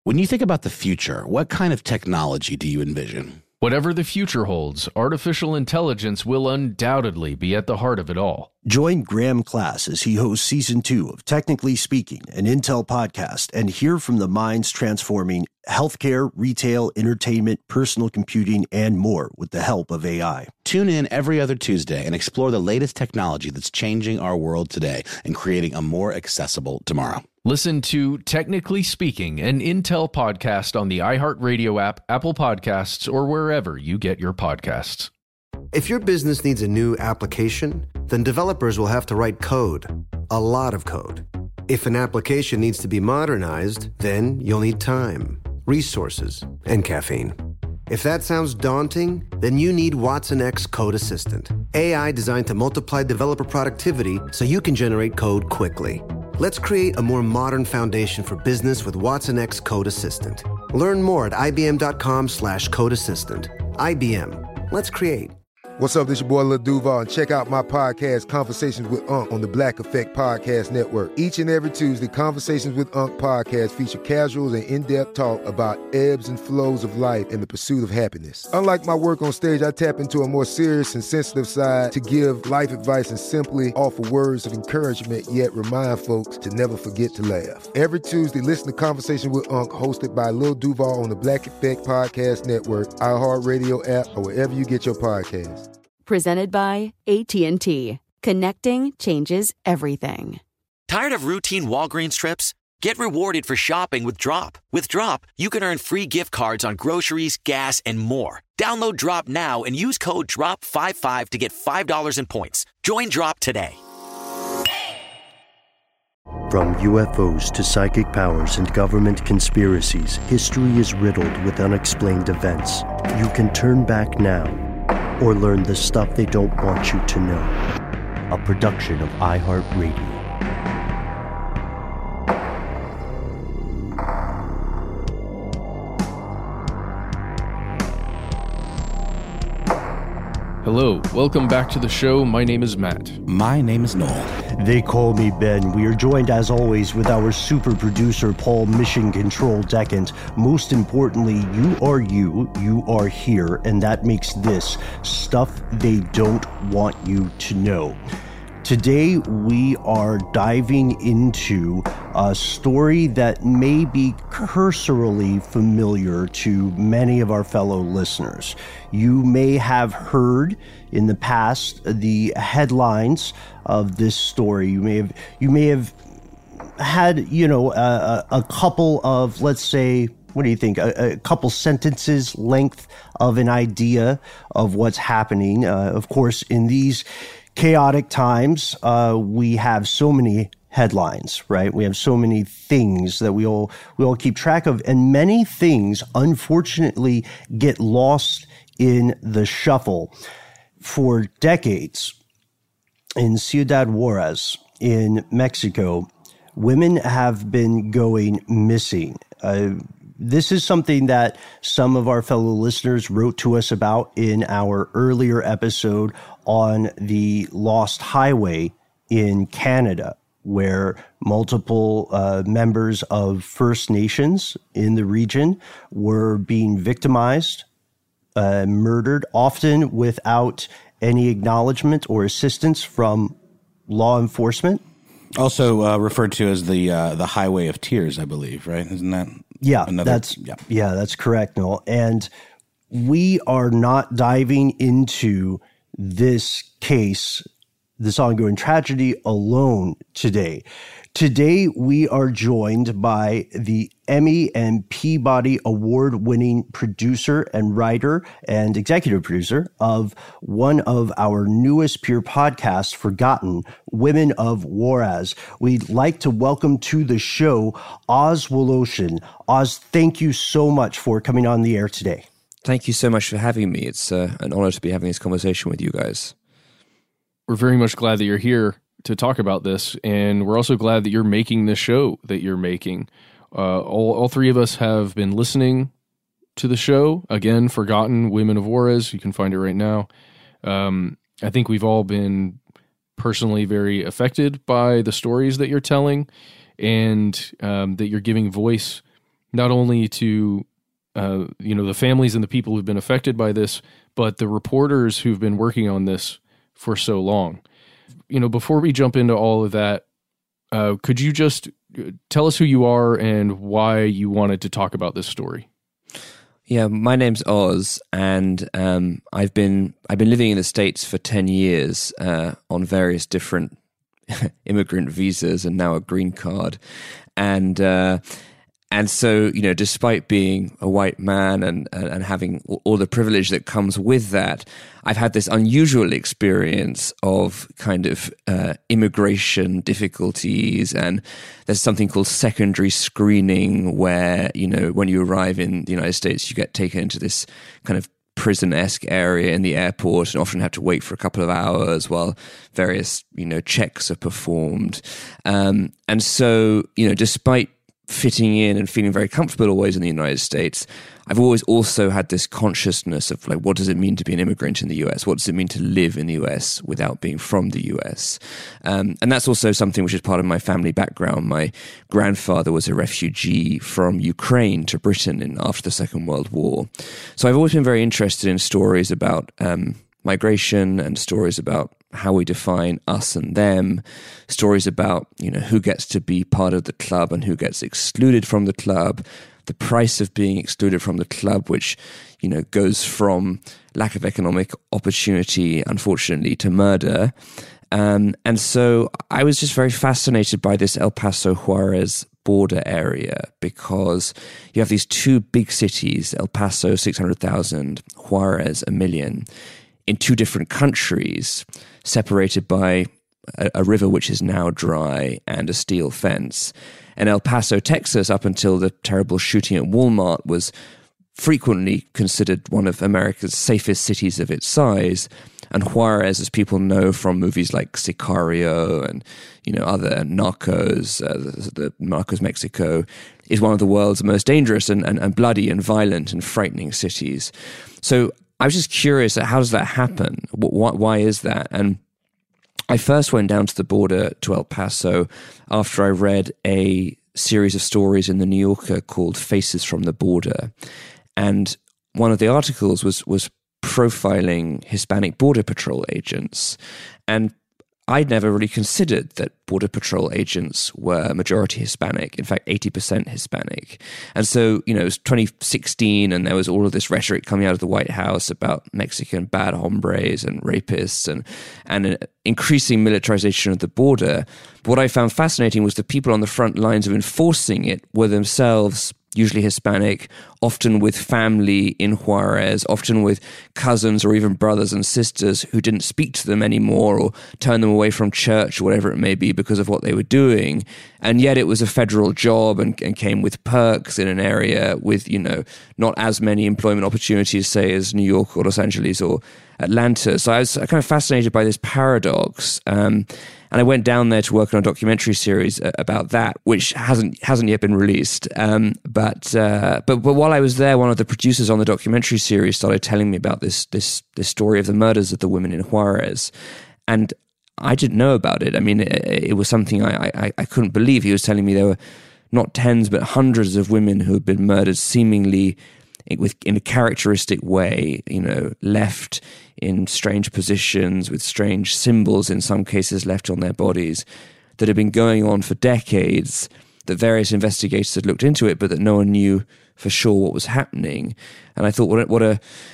When you think about the future, what kind of technology do you envision? Whatever the future holds, artificial intelligence will undoubtedly be at the heart of it all. Join Graham Class as he hosts Season 2 of Technically Speaking, an Intel podcast, and hear from the minds transforming healthcare, retail, entertainment, personal computing, and more with the help of AI. Tune in every other Tuesday and explore the latest technology that's changing our world today and creating a more accessible tomorrow. Listen to Technically Speaking, an Intel podcast on the iHeartRadio app, Apple Podcasts, or wherever you get your podcasts. If your business needs a new application, then developers will have to write code, a lot of code. If an application needs to be modernized, then you'll need time, resources, and caffeine. If that sounds daunting, then you need Watson X Code Assistant, AI designed to multiply developer productivity so you can generate code quickly. Let's create a more modern foundation for business with Watson X Code Assistant. Learn more at ibm.com/code assistant. IBM. Let's create. What's up, this your boy Lil Duval, and check out my podcast, Conversations with Unc, on the Black Effect Podcast Network. Each and every Tuesday, Conversations with Unc podcast feature casual and in-depth talk about ebbs and flows of life and the pursuit of happiness. Unlike my work on stage, I tap into a more serious and sensitive side to give life advice and simply offer words of encouragement, yet remind folks to never forget to laugh. Every Tuesday, listen to Conversation with Unc, hosted by Lil Duval on the Black Effect Podcast Network, iHeartRadio app, or wherever you get your podcasts. Presented by AT&T. Connecting changes everything. Tired of routine Walgreens trips? Get rewarded for shopping with Drop. With Drop, you can earn free gift cards on groceries, gas, and more. Download Drop now and use code DROP55 to get $5 in points. Join Drop today. From UFOs to psychic powers and government conspiracies, history is riddled with unexplained events. You can turn back now or learn the stuff they don't want you to know. A production of iHeartRadio. Hello, welcome back to the show. My name is Matt. My name is Noel. They call me Ben. We are joined, as always, with our super producer, Paul Mission Control Decant. Most importantly, you are here, and that makes this stuff they don't want you to know. Today, we are diving into a story that may be cursorily familiar to many of our fellow listeners. You may have heard in the past the headlines of this story. You may have had, a couple of, let's say, what do you think? A couple sentences length of an idea of what's happening. Of course, in these chaotic times, we have so many headlines, right? We have so many things that we all keep track of, and many things, unfortunately, get lost in the shuffle. For decades, in Ciudad Juarez, in Mexico, women have been going missing. This is something that some of our fellow listeners wrote to us about in our earlier episode on the Lost Highway in Canada, where multiple members of First Nations in the region were being victimized, murdered, often without any acknowledgement or assistance from law enforcement. Also referred to as the Highway of Tears, I believe, right? Isn't that? Yeah, that's correct, Noel. And we are not diving into this case, this ongoing tragedy, alone today. Today, we are joined by the Emmy and Peabody Award-winning producer and writer and executive producer of one of our newest peer podcasts, Forgotten, Women of Juarez. We'd like to welcome to the show Oz Woloshyn. Oz, thank you so much for coming on the air today. Thank you so much for having me. It's an honor to be having this conversation with you guys. We're very much glad that you're here to talk about this, and we're also glad that you're making the show that you're making. All three of us have been listening to the show. Again, Forgotten, Women of Juarez. You can find it right now. I think we've all been personally very affected by the stories that you're telling, and that you're giving voice not only to the families and the people who've been affected by this, but the reporters who've been working on this for so long. Before we jump into all of that, could you just tell us who you are and why you wanted to talk about this story? Yeah, my name's Oz, and I've been living in the States for 10 years on various different immigrant visas and now a green card. And so, despite being a white man and having all the privilege that comes with that, I've had this unusual experience of kind of immigration difficulties. And there's something called secondary screening where, when you arrive in the United States, you get taken into this kind of prison-esque area in the airport and often have to wait for a couple of hours while various, checks are performed. And so, despite fitting in and feeling very comfortable always in the United States, I've always also had this consciousness of what does it mean to be an immigrant in the US? What does it mean to live in the US without being from the US? And that's also something which is part of my family background. My grandfather was a refugee from Ukraine to Britain after the Second World War. So I've always been very interested in stories about migration and stories about how we define us and them, stories about, who gets to be part of the club and who gets excluded from the club, the price of being excluded from the club, which, goes from lack of economic opportunity, unfortunately, to murder. And so I was just very fascinated by this El Paso Juarez border area because you have these two big cities, El Paso, 600,000, Juarez, 1 million, in two different countries, separated by a river which is now dry and a steel fence. And El Paso, Texas, up until the terrible shooting at Walmart, was frequently considered one of America's safest cities of its size. And Juarez, as people know from movies like Sicario and other Narcos, the Narcos Mexico, is one of the world's most dangerous and bloody and violent and frightening cities. So I was just curious, how does that happen? Why is that? And I first went down to the border to El Paso after I read a series of stories in the New Yorker called Faces from the Border. And one of the articles was profiling Hispanic Border Patrol agents. And I'd never really considered that Border Patrol agents were majority Hispanic, in fact, 80% Hispanic. And so, it was 2016 and there was all of this rhetoric coming out of the White House about Mexican bad hombres and rapists and an increasing militarization of the border. What I found fascinating was the people on the front lines of enforcing it were themselves usually Hispanic, often with family in Juarez, often with cousins or even brothers and sisters who didn't speak to them anymore or turn them away from church or whatever it may be because of what they were doing. And yet it was a federal job and came with perks in an area with, not as many employment opportunities, say, as New York or Los Angeles or Atlanta. So I was kind of fascinated by this paradox. And I went down there to work on a documentary series about that, which hasn't yet been released. But while I was there, one of the producers on the documentary series started telling me about this story of the murders of the women in Juarez, and I didn't know about it. I mean, it was something I couldn't believe. He was telling me there were not tens but hundreds of women who had been murdered, seemingly in a characteristic way, left in strange positions with strange symbols, in some cases left on their bodies, that had been going on for decades, that various investigators had looked into it, but that no one knew for sure what was happening. And I thought, what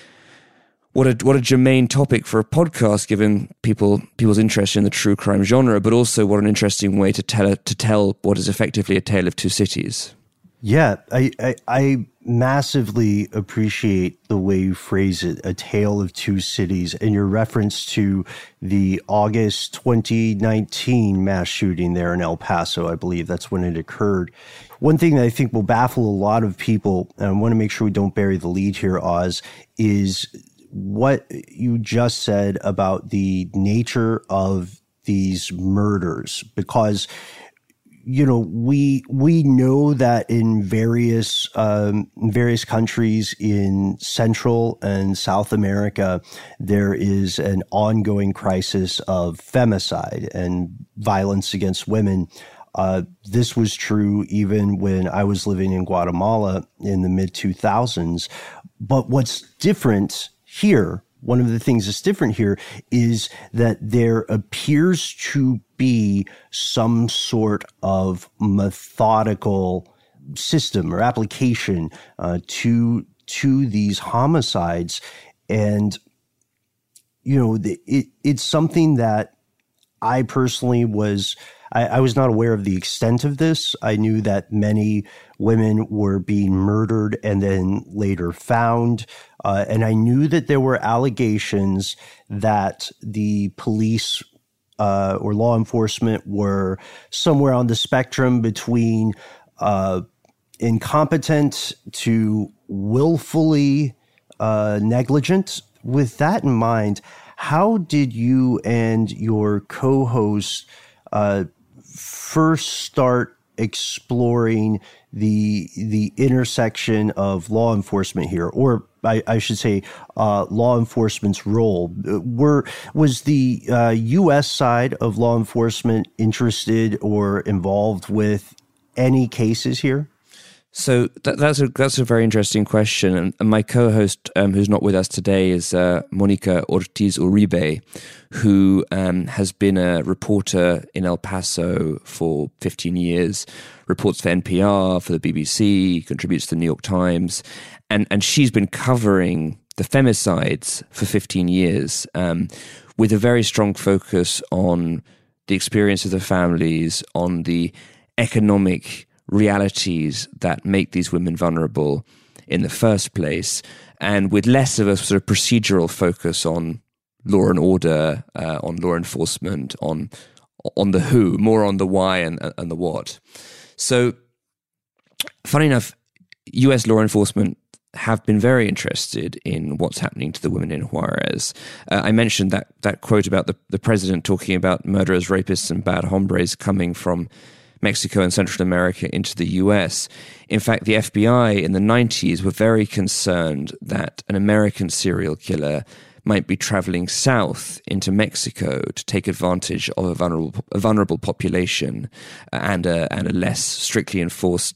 a germane topic for a podcast, given people's interest in the true crime genre, but also what an interesting way to tell what is effectively a tale of two cities. Yeah, I massively appreciate the way you phrase it, a tale of two cities, and your reference to the August 2019 mass shooting there in El Paso. I believe that's when it occurred. One thing that I think will baffle a lot of people, and I want to make sure we don't bury the lead here, Oz, is what you just said about the nature of these murders, because we know that in various countries in Central and South America, there is an ongoing crisis of femicide and violence against women. This was true even when I was living in Guatemala in the mid-2000s. But what's different here, one of the things that's different here, is that there appears to be some sort of methodical system or application to these homicides. And, it's something that I personally I was not aware of the extent of this. I knew that many women were being murdered and then later found. And I knew that there were allegations that the police or law enforcement were somewhere on the spectrum between incompetent to willfully negligent. With that in mind, how did you and your co-host first start exploring the intersection of law enforcement here, or I should say law enforcement's role? Was the U.S. side of law enforcement interested or involved with any cases here? So that's a very interesting question. And my co-host, who's not with us today, is Monica Ortiz Uribe, who has been a reporter in El Paso for 15 years, reports for NPR, for the BBC, contributes to the New York Times. And she's been covering the femicides for 15 years with a very strong focus on the experience of the families, on the economic realities that make these women vulnerable in the first place, and with less of a sort of procedural focus on law and order, on law enforcement, on the who, more on the why and the what. So, funny enough, US law enforcement have been very interested in what's happening to the women in Juarez. I mentioned that quote about the president talking about murderers, rapists, and bad hombres coming from Mexico and Central America into the US. In fact, the FBI in the 90s were very concerned that an American serial killer might be traveling south into Mexico to take advantage of a vulnerable population and a less strictly enforced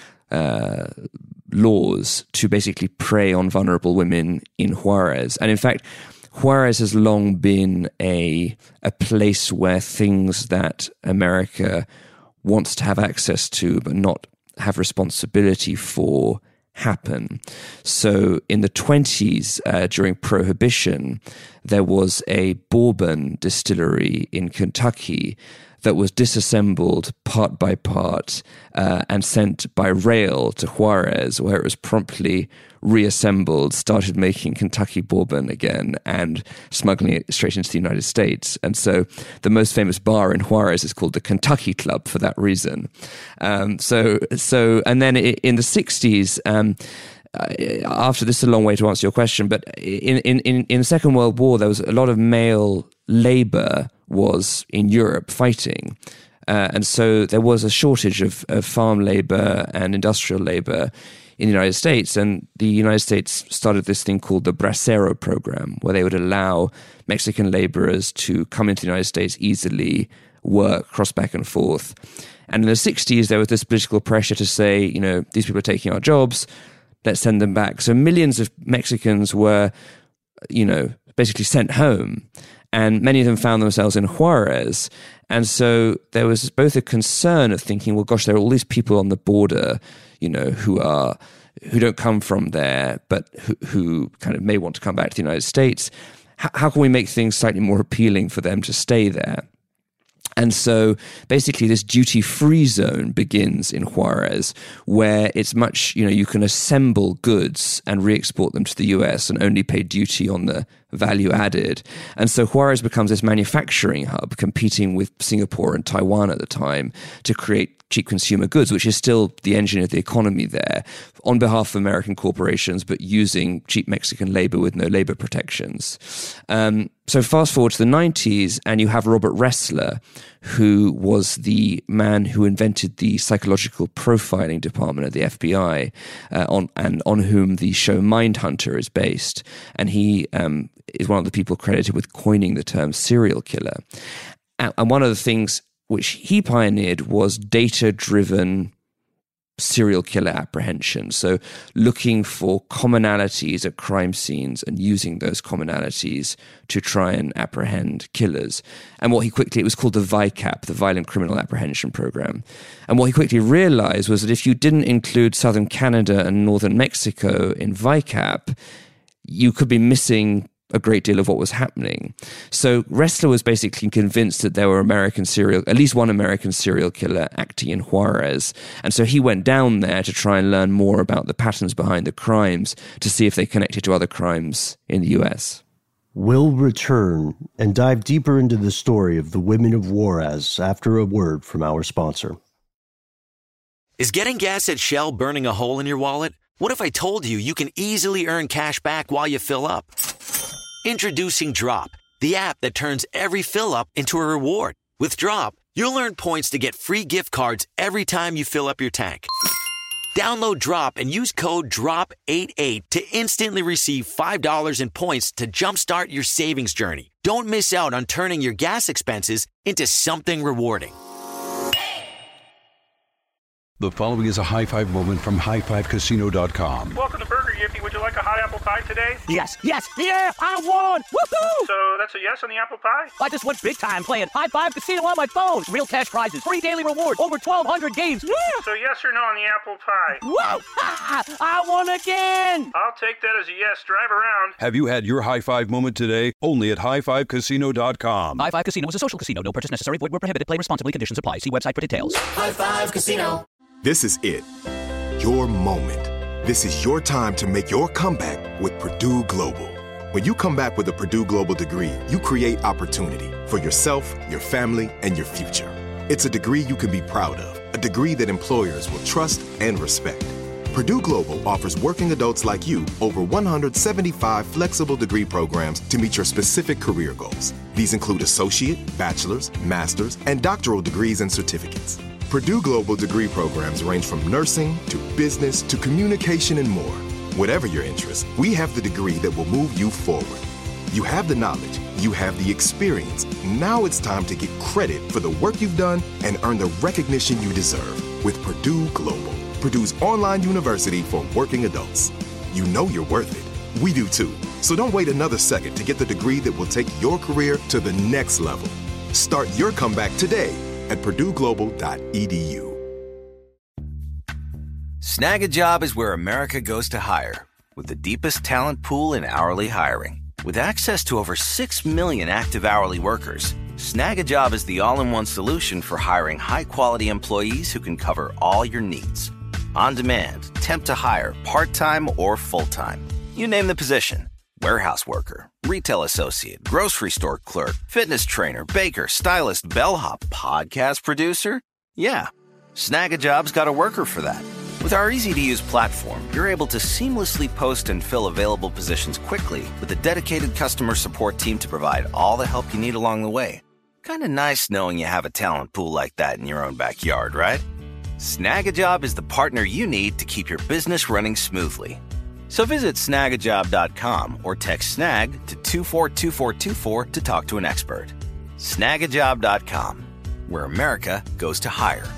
laws to basically prey on vulnerable women in Juarez. And in fact, Juarez has long been a place where things that America wants to have access to but not have responsibility for happen. So in the 20s, during Prohibition, there was a bourbon distillery in Kentucky that was disassembled part by part and sent by rail to Juarez, where it was promptly reassembled, started making Kentucky bourbon again and smuggling it straight into the United States. And so the most famous bar in Juarez is called the Kentucky Club for that reason. And then in the 60s, after this is a long way to answer your question, but in the Second World War, there was a lot of male labor was in Europe fighting. And so there was a shortage of farm labor and industrial labor in the United States. And the United States started this thing called the Bracero program, where they would allow Mexican laborers to come into the United States easily, work, cross back and forth. And in the 60s, there was this political pressure to say, these people are taking our jobs, let's send them back. So millions of Mexicans were, basically sent home. And many of them found themselves in Juarez. And so there was both a concern of thinking, well, gosh, there are all these people on the border, who don't come from there, but who kind of may want to come back to the United States. How can we make things slightly more appealing for them to stay there? And so basically this duty-free zone begins in Juarez, where it's much, you can assemble goods and re-export them to the US and only pay duty on the value added. And so Juarez becomes this manufacturing hub, competing with Singapore and Taiwan at the time to create cheap consumer goods, which is still the engine of the economy there, on behalf of American corporations, but using cheap Mexican labor with no labor protections. So fast forward to the 90s, and you have Robert Ressler, who was the man who invented the psychological profiling department at the FBI, on whom the show Mindhunter is based. And he is one of the people credited with coining the term serial killer. And one of the things which he pioneered, was data-driven serial killer apprehension. So looking for commonalities at crime scenes and using those commonalities to try and apprehend killers. And it was called the VICAP, the Violent Criminal Apprehension Program. And what he quickly realized was that if you didn't include southern Canada and northern Mexico in VICAP, you could be missing a great deal of what was happening. So Ressler was basically convinced that there were at least one American serial killer acting in Juarez. And so he went down there to try and learn more about the patterns behind the crimes to see if they connected to other crimes in the US. We'll return and dive deeper into the story of the women of Juarez after a word from our sponsor. Is getting gas at Shell burning a hole in your wallet? What if I told you you can easily earn cash back while you fill up? Introducing Drop, the app that turns every fill-up into a reward. With Drop, you'll earn points to get free gift cards every time you fill up your tank. Download Drop and use code DROP88 to instantly receive $5 in points to jumpstart your savings journey. Don't miss out on turning your gas expenses into something rewarding. The following is a high-five moment from highfivecasino.com. Welcome to Burger Yippee. Would you like a hot apple pie today? Yes, yeah, I won! Woohoo! So that's a yes on the apple pie? I just went big time playing High Five Casino on my phone. Real cash prizes, free daily rewards, over 1,200 games. Yeah! So yes or no on the apple pie? Whoa! I won again! I'll take that as a yes. Drive around. Have you had your high-five moment today? Only at highfivecasino.com. High Five Casino is a social casino. No purchase necessary. Void where prohibited. Play responsibly. Conditions apply. See website for details. High Five Casino. This is it. Your moment. This is your time to make your comeback with Purdue Global. When you come back with a Purdue Global degree, you create opportunity for yourself, your family, and your future. It's a degree you can be proud of, a degree that employers will trust and respect. Purdue Global offers working adults like you over 175 flexible degree programs to meet your specific career goals. These include associate, bachelor's, master's, and doctoral degrees and certificates. Purdue Global degree programs range from nursing to business to communication and more. Whatever your interest, we have the degree that will move you forward. You have the knowledge, you have the experience. Now it's time to get credit for the work you've done and earn the recognition you deserve with Purdue Global, Purdue's online university for working adults. You know you're worth it. We do too. So don't wait another second to get the degree that will take your career to the next level. Start your comeback today at purdueglobal.edu. Snag a Job is where America goes to hire, with the deepest talent pool in hourly hiring. With access to over 6 million active hourly workers, Snag a Job is the all-in-one solution for hiring high-quality employees who can cover all your needs. On demand, temp to hire, part-time or full-time. You name the position. Warehouse worker, retail associate, grocery store clerk, fitness trainer, baker, stylist, bellhop, podcast producer. Yeah, Snag a Job's got a worker for that. With our easy-to-use platform, you're able to seamlessly post and fill available positions quickly with a dedicated customer support team to provide all the help you need along the way. Kind of nice knowing you have a talent pool like that in your own backyard, right? Snag a Job is the partner you need to keep your business running smoothly. So visit snagajob.com or text snag to 242424 to talk to an expert. Snagajob.com, where America goes to hire.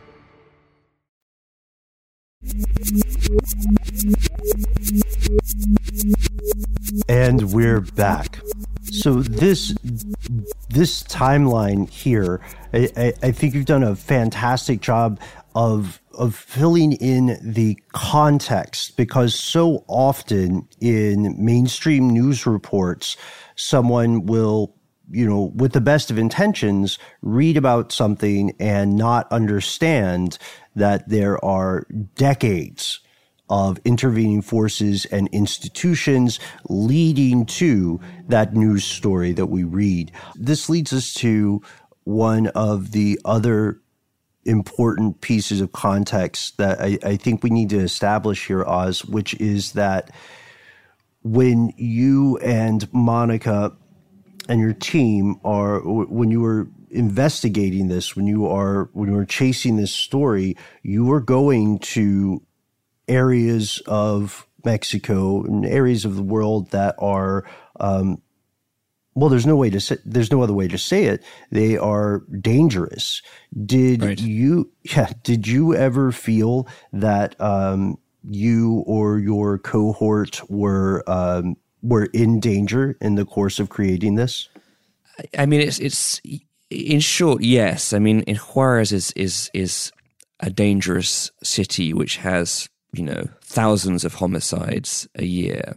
And we're back. So this timeline here, I think you've done a fantastic job of filling in the context, because so often in mainstream news reports, someone will, with the best of intentions, read about something and not understand that there are decades of intervening forces and institutions leading to that news story that we read. This leads us to one of the other important pieces of context that I think we need to establish here, Oz, which is that when you and Monica and your team when you were investigating this, when you were chasing this story, you were going to areas of Mexico and areas of the world that are Well, there's no other way to say it. They are dangerous. Did you ever feel that you or your cohort were in danger in the course of creating this? I mean, it's in short, yes. I mean, Juarez is a dangerous city which has, thousands of homicides a year.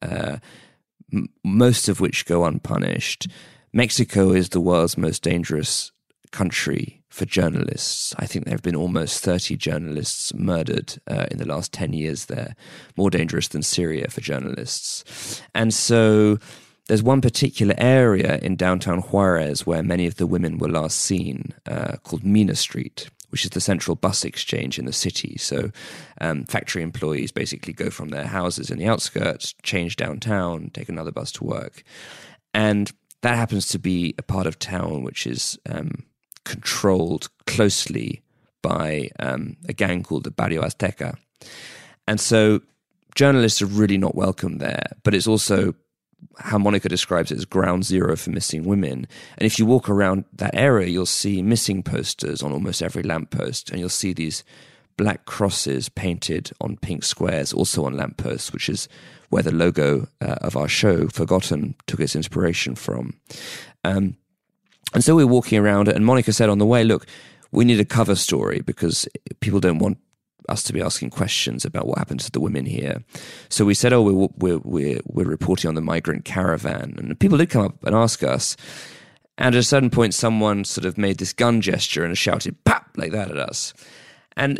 Most of which go unpunished. Mexico is the world's most dangerous country for journalists. I think there have been almost 30 journalists murdered in the last 10 years there, more dangerous than Syria for journalists. And so there's one particular area in downtown Juarez where many of the women were last seen, called Mina Street, which is the central bus exchange in the city. So factory employees basically go from their houses in the outskirts, change downtown, take another bus to work. And that happens to be a part of town which is controlled closely by a gang called the Barrio Azteca. And so journalists are really not welcome there, but it's also how Monica describes it as ground zero for missing women. And if you walk around that area, you'll see missing posters on almost every lamppost, and you'll see these black crosses painted on pink squares, also on lampposts, which is where the logo of our show, Forgotten, took its inspiration from. And so we're walking around, and Monica said on the way, look, we need a cover story because people don't want us to be asking questions about what happened to the women here. So we said, we're reporting on the migrant caravan. And people did come up and ask us. And at a certain point, someone sort of made this gun gesture and shouted, pap, like that at us. And,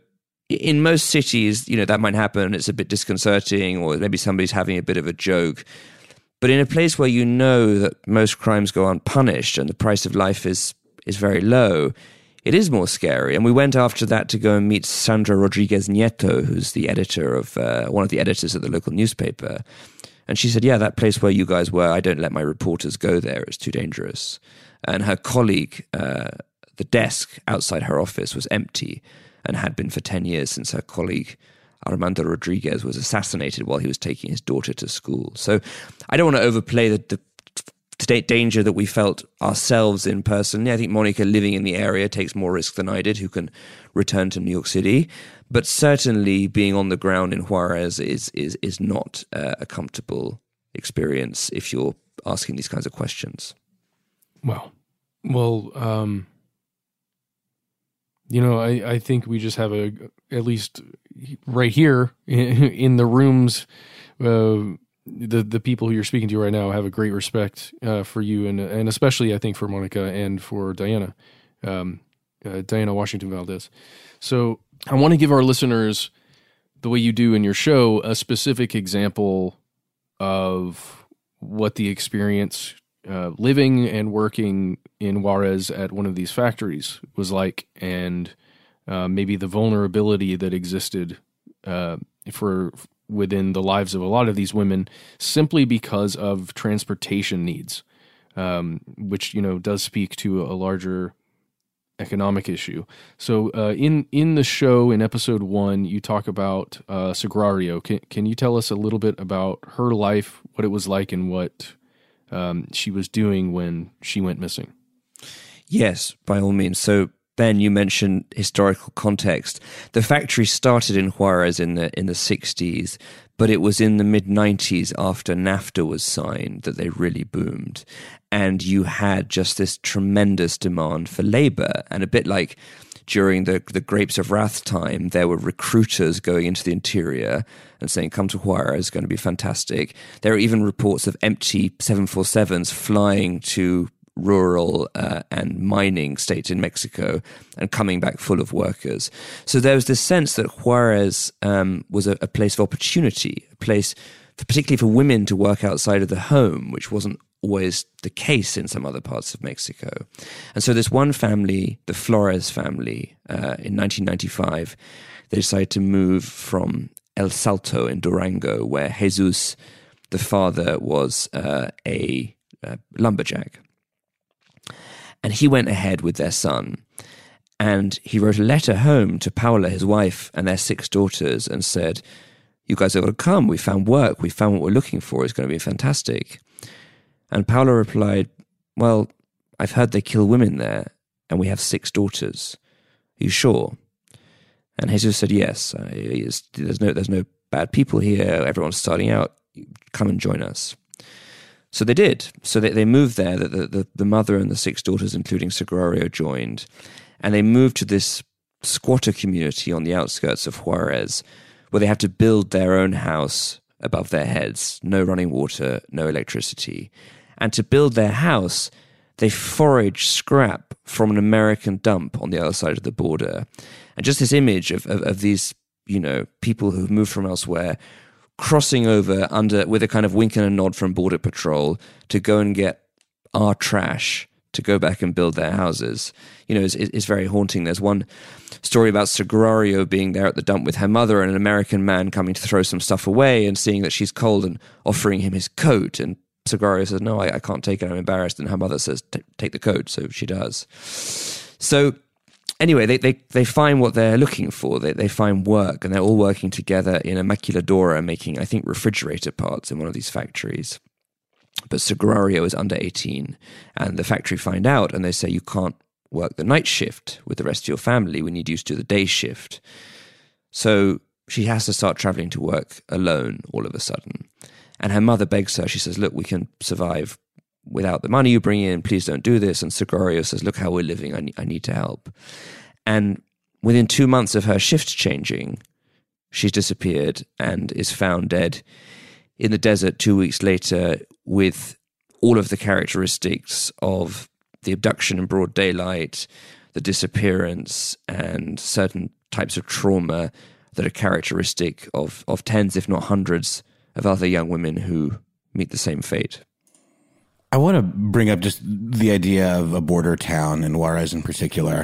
in most cities, that might happen. It's a bit disconcerting, or maybe somebody's having a bit of a joke. But in a place where that most crimes go unpunished and the price of life is very low, it is more scary. And we went after that to go and meet Sandra Rodriguez Nieto, who's the editor of one of the editors of the local newspaper. And she said, yeah, that place where you guys were, I don't let my reporters go there. It's too dangerous. And her colleague, the desk outside her office was empty and had been for 10 years since her colleague Armando Rodriguez was assassinated while he was taking his daughter to school. So I don't want to overplay the danger that we felt ourselves in person. I think Monica, living in the area, takes more risk than I did, who can return to New York City. But certainly being on the ground in Juarez is not a comfortable experience if you're asking these kinds of questions. Well, I think we just have at least right here in the rooms, the people who you're speaking to right now have a great respect for you, and especially I think for Monica and for Diana Washington Valdez. So I want to give our listeners, the way you do in your show, a specific example of what the experience living and working in Juarez at one of these factories was like, and maybe the vulnerability that existed within the lives of a lot of these women simply because of transportation needs, which, does speak to a larger economic issue. So in the show, in episode 1, you talk about Sagrario. Can you tell us a little bit about her life, what it was like, and what she was doing when she went missing? Yes, by all means. So Ben, you mentioned historical context. The factory started in Juarez in the 60s, but it was in the mid-90s after NAFTA was signed that they really boomed. And you had just this tremendous demand for labor. And a bit like during the Grapes of Wrath time, there were recruiters going into the interior and saying, come to Juarez, it's going to be fantastic. There are even reports of empty 747s flying to rural and mining states in Mexico and coming back full of workers. So there was this sense that Juarez was a place of opportunity, a place particularly for women to work outside of the home, which wasn't always the case in some other parts of Mexico. And so this one family, the Flores family, in 1995, they decided to move from El Salto in Durango, where Jesus, the father, was a lumberjack. And he went ahead with their son, and he wrote a letter home to Paula, his wife, and their 6 daughters, and said, you guys are going to come. We found work. We found what we're looking for. It's going to be fantastic. And Paula replied, well, I've heard they kill women there, and we have 6 daughters. Are you sure? And Jesus said, yes, there's no bad people here. Everyone's starting out. Come and join us. So they did. So they moved there. The mother and the 6 daughters, including Sagrario, joined. And they moved to this squatter community on the outskirts of Juarez, where they had to build their own house above their heads. No running water, no electricity. And to build their house, they foraged scrap from an American dump on the other side of the border. And just this image of these, people who've moved from elsewhere crossing over with a kind of wink and a nod from Border Patrol to go and get our trash to go back and build their houses, is very haunting. There's one story about Sagrario being there at the dump with her mother and an American man coming to throw some stuff away and seeing that she's cold and offering him his coat. And Sagrario says, no, I can't take it, I'm embarrassed. And her mother says, take the coat. So she does. So anyway, they find what they're looking for. They find work, and they're all working together in a maquiladora making, I think, refrigerator parts in one of these factories. But Sagrario is under 18, and the factory find out, and they say, you can't work the night shift with the rest of your family. We need you to do the day shift. So she has to start traveling to work alone all of a sudden. And her mother begs her. She says, look, we can survive without the money you bring in. Please don't do this. And Sagrario says, look how we're living. I need to help. And within 2 months of her shift changing, she's disappeared and is found dead in the desert 2 weeks later with all of the characteristics of the abduction in broad daylight, the disappearance, and certain types of trauma that are characteristic of tens, if not hundreds, of other young women who meet the same fate. I want to bring up just the idea of a border town in Juarez in particular.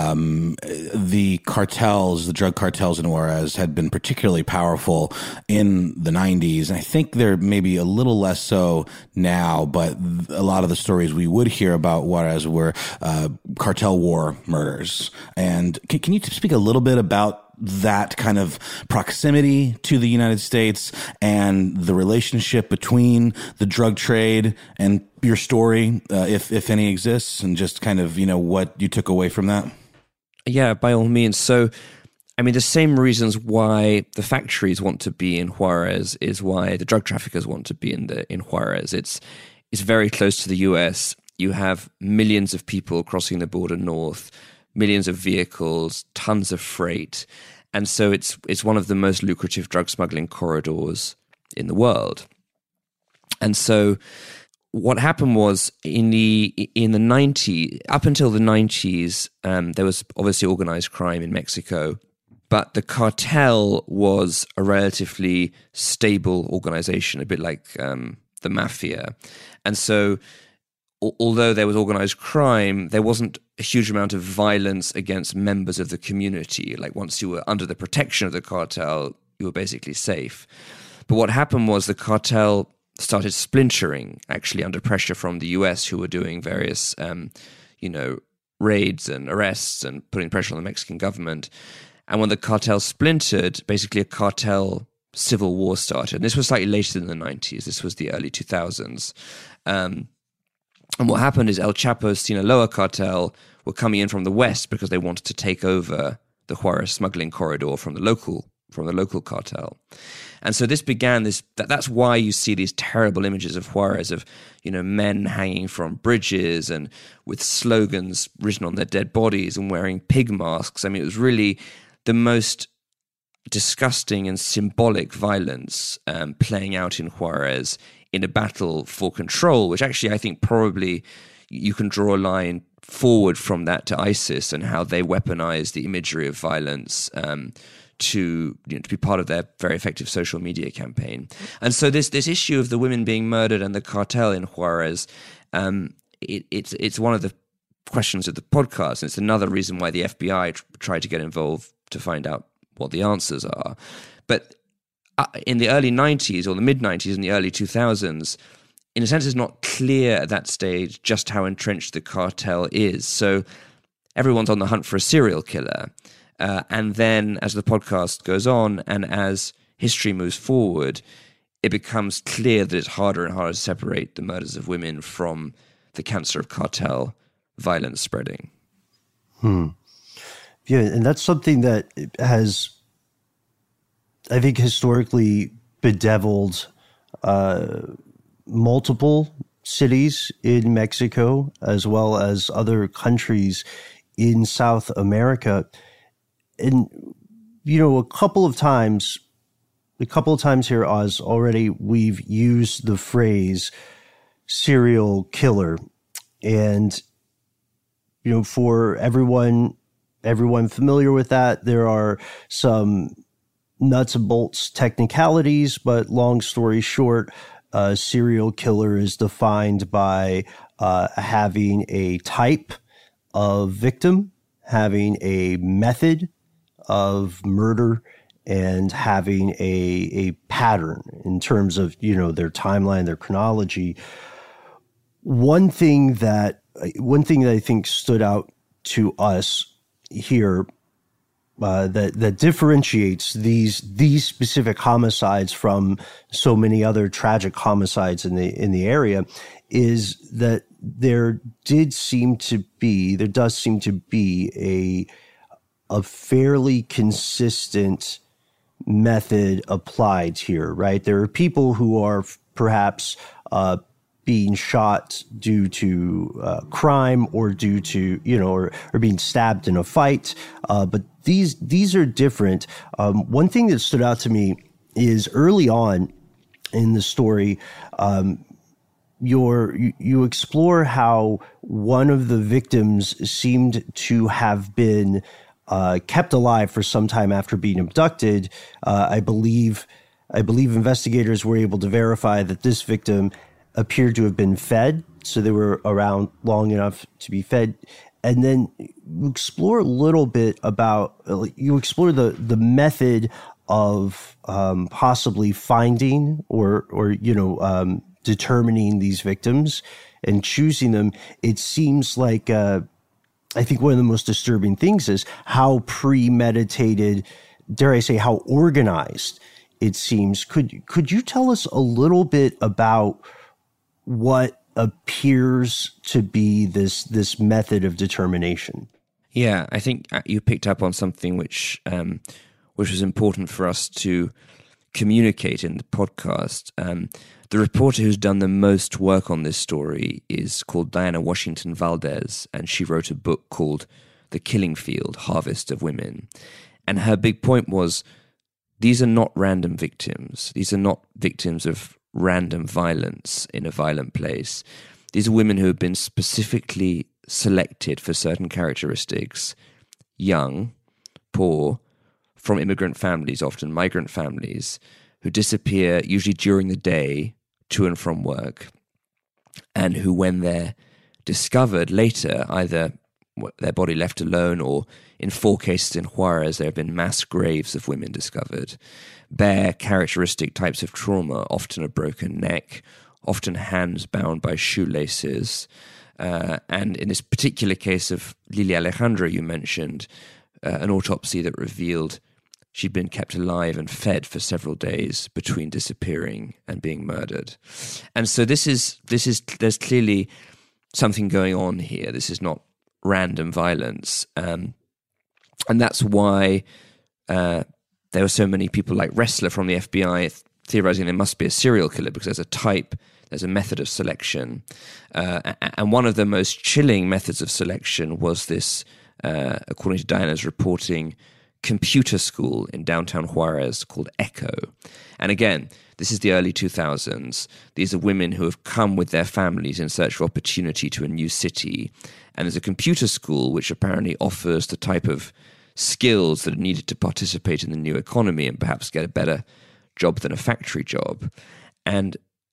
The drug cartels in Juarez had been particularly powerful in the 90s. And I think they're maybe a little less so now, but a lot of the stories we would hear about Juarez were cartel war murders. And can you speak a little bit about that kind of proximity to the United States and the relationship between the drug trade and your story, if any exists, and just kind of, what you took away from that? Yeah, by all means. So, the same reasons why the factories want to be in Juarez is why the drug traffickers want to be in Juarez. It's very close to the US. You have millions of people crossing the border north, millions of vehicles, tons of freight. And so it's one of the most lucrative drug smuggling corridors in the world. And so what happened was in the 90s, up until the 90s, there was obviously organized crime in Mexico, but the cartel was a relatively stable organization, a bit like the mafia. And so although there was organized crime, there wasn't a huge amount of violence against members of the community. Like once you were under the protection of the cartel, you were basically safe. But what happened was the cartel started splintering, actually under pressure from the US, who were doing various, raids and arrests and putting pressure on the Mexican government. And when the cartel splintered, basically a cartel civil war started. And this was slightly later than the 90s. This was the early 2000s. And what happened is El Chapo's Sinaloa cartel were coming in from the west because they wanted to take over the Juarez smuggling corridor from the local cartel. And so this began that's why you see these terrible images of Juarez of, men hanging from bridges and with slogans written on their dead bodies and wearing pig masks. It was really the most disgusting and symbolic violence playing out in Juarez in a battle for control, which actually I think probably you can draw a line forward from that to ISIS and how they weaponize the imagery of violence to be part of their very effective social media campaign. And so this issue of the women being murdered and the cartel in Juarez, it's one of the questions of the podcast. And it's another reason why the FBI tried to get involved to find out what the answers are. But in the early 90s or the mid-90s and the early 2000s, in a sense, it's not clear at that stage just how entrenched the cartel is. So everyone's on the hunt for a serial killer. And then as the podcast goes on and as history moves forward, it becomes clear that it's harder and harder to separate the murders of women from the cancer of cartel violence spreading. Yeah, and that's something that has, I think, historically bedeviled multiple cities in Mexico as well as other countries in South America. And, a couple of times here, Oz, already we've used the phrase serial killer. And, for everyone familiar with that, there are some nuts and bolts technicalities, but long story short, a serial killer is defined by having a type of victim, having a method of murder, and having a pattern in terms of, their timeline, their chronology. One thing that I think stood out to us here that differentiates these specific homicides from so many other tragic homicides in the area is that there does seem to be a fairly consistent method applied here, right? There are people who are perhaps being shot due to crime or due to, or being stabbed in a fight. But these are different. One thing that stood out to me is early on in the story, you explore how one of the victims seemed to have been kept alive for some time after being abducted. I believe investigators were able to verify that this victim appeared to have been fed, so they were around long enough to be fed. And then you explore a little bit about, the method of possibly finding or determining these victims and choosing them. It seems like, I think one of the most disturbing things is how premeditated, dare I say, how organized it seems. Could you tell us a little bit about what appears to be this method of determination? Yeah, I think you picked up on something which was important for us to communicate in the podcast. The reporter who's done the most work on this story is called Diana Washington Valdez, and she wrote a book called The Killing Field, Harvest of Women. And her big point was, these are not random victims. These are not victims of random violence in a violent place. These are women who have been specifically selected for certain characteristics, young, poor, from immigrant families, often migrant families, who disappear usually during the day to and from work, and who, when they're discovered later, either their body left alone or, in 4 cases in Juarez, there have been mass graves of women discovered, bear characteristic types of trauma, often a broken neck, often hands bound by shoelaces. And in this particular case of Lilia Alejandra, you mentioned an autopsy that revealed she'd been kept alive and fed for several days between disappearing and being murdered. And so there's clearly something going on here. This is not random violence. And that's why there were so many people like Ressler from the FBI theorizing there must be a serial killer because there's a type, there's a method of selection. And one of the most chilling methods of selection was this, according to Diana's reporting, computer school in downtown Juarez called ECHO. And again, this is the early 2000s. These are women who have come with their families in search of opportunity to a new city. And there's a computer school which apparently offers the type of skills that are needed to participate in the new economy and perhaps get a better job than a factory job. And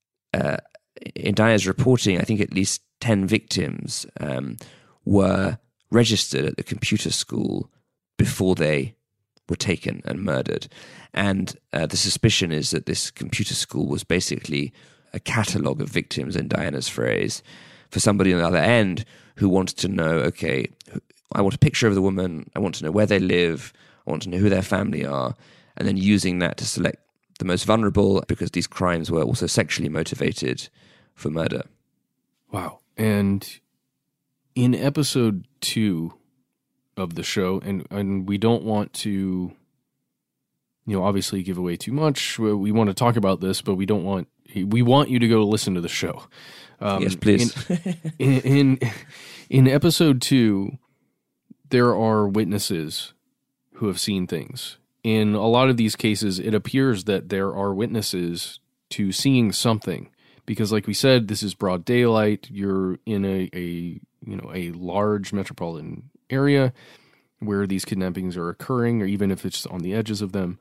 in Diana's reporting, I think at least 10 victims were registered at the computer school before they were taken and murdered. And the suspicion is that this computer school was basically a catalogue of victims, in Diana's phrase, for somebody on the other end who wanted to know, okay, I want a picture of the woman, I want to know where they live, I want to know who their family are, and then using that to select the most vulnerable, because these crimes were also sexually motivated for murder. Wow. And in episode 2 of the show, and we don't want to, obviously give away too much. We want to talk about this, but we want you to go listen to the show. Yes, please. In episode 2, there are witnesses who have seen things. In a lot of these cases, it appears that there are witnesses to seeing something, because, like we said, this is broad daylight. You're in a large metropolitan area where these kidnappings are occurring, or even if it's on the edges of them.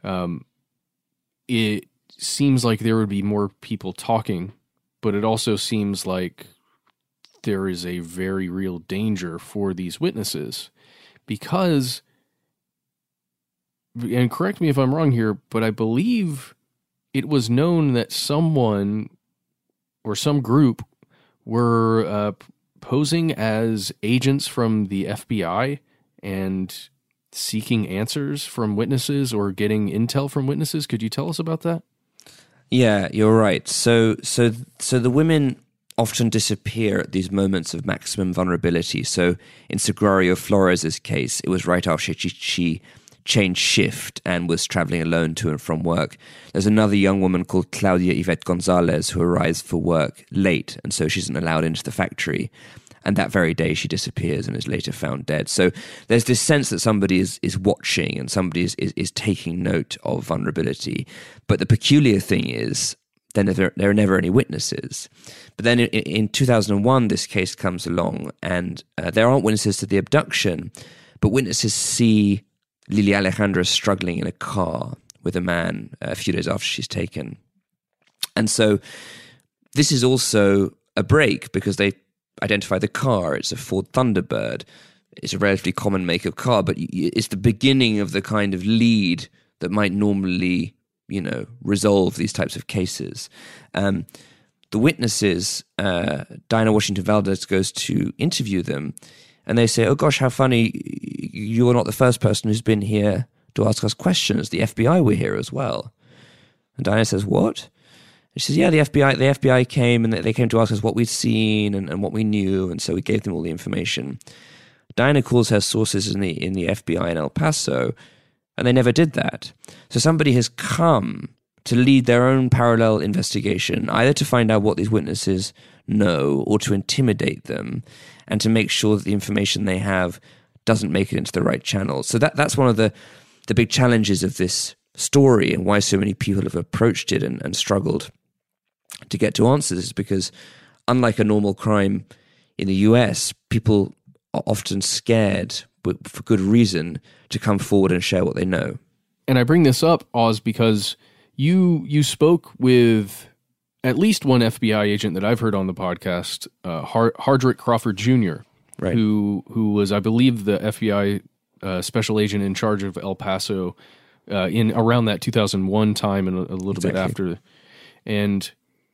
It seems like there would be more people talking, but it also seems like there is a very real danger for these witnesses, because, and correct me if I'm wrong here, but I believe it was known that someone or some group were posing as agents from the FBI and seeking answers from witnesses or getting intel from witnesses. Could you tell us about that? Yeah, you're right. So the women often disappear at these moments of maximum vulnerability. So in Sagrario Flores' case, it was right after she changed shift and was traveling alone to and from work. There's another young woman called Claudia Yvette Gonzalez who arrives for work late, and so she isn't allowed into the factory. And that very day she disappears and is later found dead. So there's this sense that somebody is watching and somebody is taking note of vulnerability. But the peculiar thing is, then there are never any witnesses. But then in 2001, this case comes along, and there aren't witnesses to the abduction, but witnesses see Lily Alejandra struggling in a car with a man a few days after she's taken. And so this is also a break, because they identify the car. It's a Ford Thunderbird. It's a relatively common make of car, but it's the beginning of the kind of lead that might normally, resolve these types of cases. The witnesses, Diana Washington Valdez goes to interview them, and they say, "Oh gosh, how funny, you're not the first person who's been here to ask us questions. The FBI were here as well." And Diana says, "What?" She says, "Yeah, the FBI came, and they came to ask us what we'd seen and what we knew, and so we gave them all the information." Diana calls her sources in the FBI in El Paso, and they never did that. So somebody has come to lead their own parallel investigation, either to find out what these witnesses know or to intimidate them, and to make sure that the information they have doesn't make it into the right channels. So that's one of the big challenges of this story, and why so many people have approached it and struggled to get to answers, is because, unlike a normal crime in the US, people are often scared, but for good reason, to come forward and share what they know. And I bring this up, Oz, because you spoke with at least one FBI agent that I've heard on the podcast, Hardrick Crawford Jr., right, who was, I believe, the FBI special agent in charge of El Paso in around that 2001 time, and a little bit after. And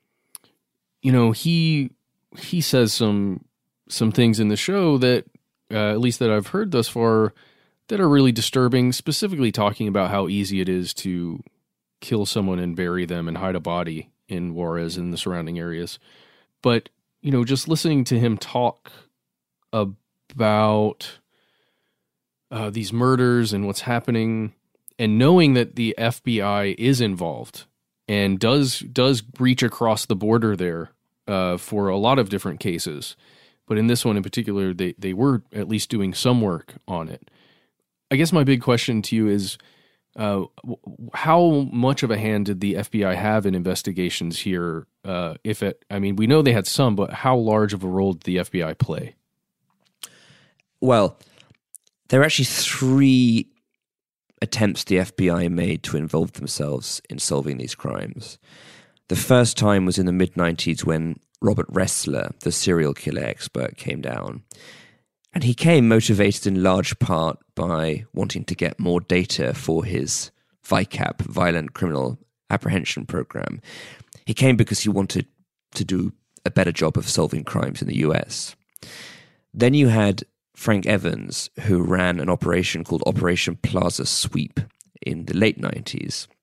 he says some things in the show that, at least that I've heard thus far, that are really disturbing, specifically talking about how easy it is to kill someone and bury them and hide a body in Juarez and the surrounding areas. But, just listening to him talk about these murders and what's happening, and knowing that the FBI is involved and does reach across the border there for a lot of different cases. But in this one in particular, they were at least doing some work on it. I guess my big question to you is, how much of a hand did the FBI have in investigations here? We know they had some, but how large of a role did the FBI play? Well, there are actually 3 attempts the FBI made to involve themselves in solving these crimes. The first time was in the mid-90s when Robert Ressler, the serial killer expert, came down. And he came motivated in large part by wanting to get more data for his VICAP, Violent Criminal Apprehension Program. He came because he wanted to do a better job of solving crimes in the US. Then you had Frank Evans, who ran an operation called Operation Plaza Sweep in the late 90s.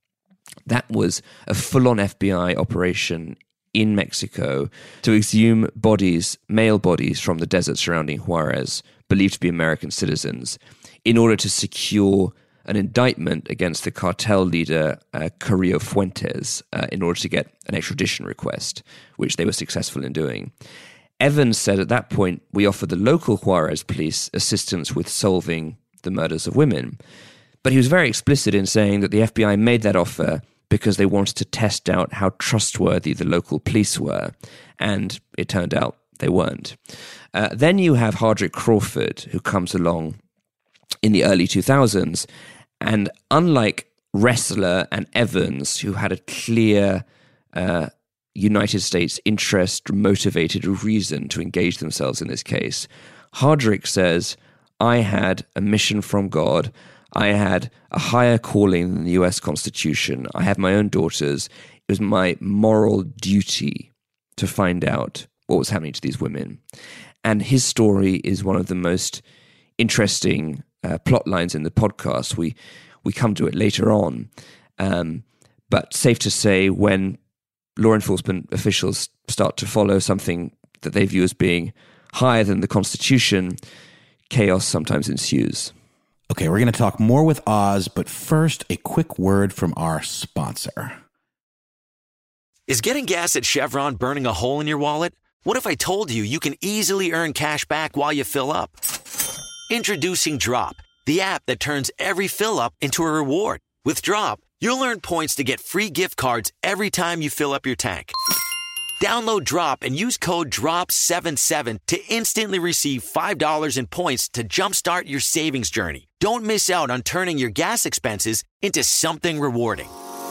That was a full-on FBI operation in Mexico to exhume bodies, male bodies from the desert surrounding Juarez, believed to be American citizens, in order to secure an indictment against the cartel leader Carrillo Fuentes in order to get an extradition request, which they were successful in doing. Evans said at that point, we offered the local Juarez police assistance with solving the murders of women. But he was very explicit in saying that the FBI made that offer because they wanted to test out how trustworthy the local police were. And it turned out they weren't. Then you have Hardrick Crawford, who comes along in the early 2000s. And unlike Ressler and Evans, who had a clear United States interest, motivated reason to engage themselves in this case, Hardrick says, I had a mission from God. I had a higher calling than the US Constitution. I have my own daughters. It was my moral duty to find out what was happening to these women. And his story is one of the most interesting plot lines in the podcast. We come to it later on. But safe to say, when law enforcement officials start to follow something that they view as being higher than the Constitution, chaos sometimes ensues. Okay, we're going to talk more with Oz, but first, a quick word from our sponsor. Is getting gas at Chevron burning a hole in your wallet? What if I told you you can easily earn cash back while you fill up? Introducing Drop, the app that turns every fill up into a reward. With Drop, you'll earn points to get free gift cards every time you fill up your tank. Download Drop and use code DROP77 to instantly receive $5 in points to jumpstart your savings journey. Don't miss out on turning your gas expenses into something rewarding.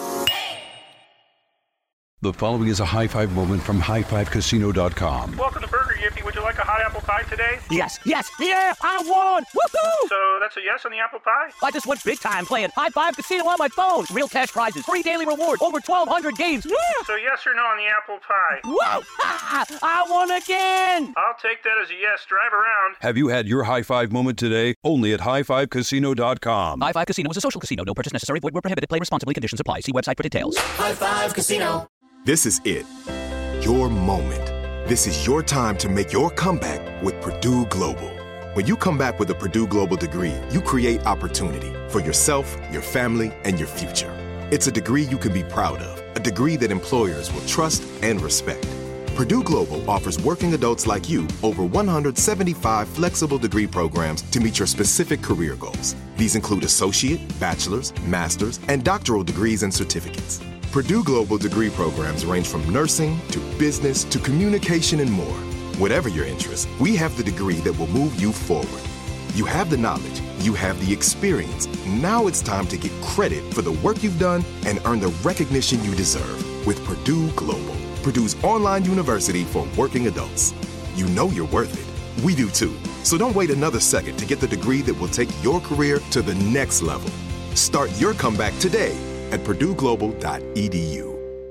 The following is a high-five moment from highfivecasino.com. Welcome to Burger Yippee. Would you like a hot apple pie today? Yes, yeah, I won! Woohoo! So that's a yes on the apple pie? I just went big time playing High Five Casino on my phone. Real cash prizes, free daily rewards, over 1,200 games. Yeah! So yes or no on the apple pie? Whoa! I won again! I'll take that as a yes. Drive around. Have you had your high-five moment today? Only at highfivecasino.com. High Five Casino is a social casino. No purchase necessary. Void where prohibited. Play responsibly. Conditions apply. See website for details. High Five Casino. This is it. Your moment. This is your time to make your comeback with Purdue Global. When you come back with a Purdue Global degree, you create opportunity for yourself, your family, and your future. It's a degree you can be proud of, a degree that employers will trust and respect. Purdue Global offers working adults like you over 175 flexible degree programs to meet your specific career goals. These include associate, bachelor's, master's, and doctoral degrees and certificates. Purdue Global degree programs range from nursing to business to communication and more. Whatever your interest, we have the degree that will move you forward. You have the knowledge, you have the experience. Now it's time to get credit for the work you've done and earn the recognition you deserve with Purdue Global, Purdue's online university for working adults. You know you're worth it. We do too. So don't wait another second to get the degree that will take your career to the next level. Start your comeback today at purdueglobal.edu.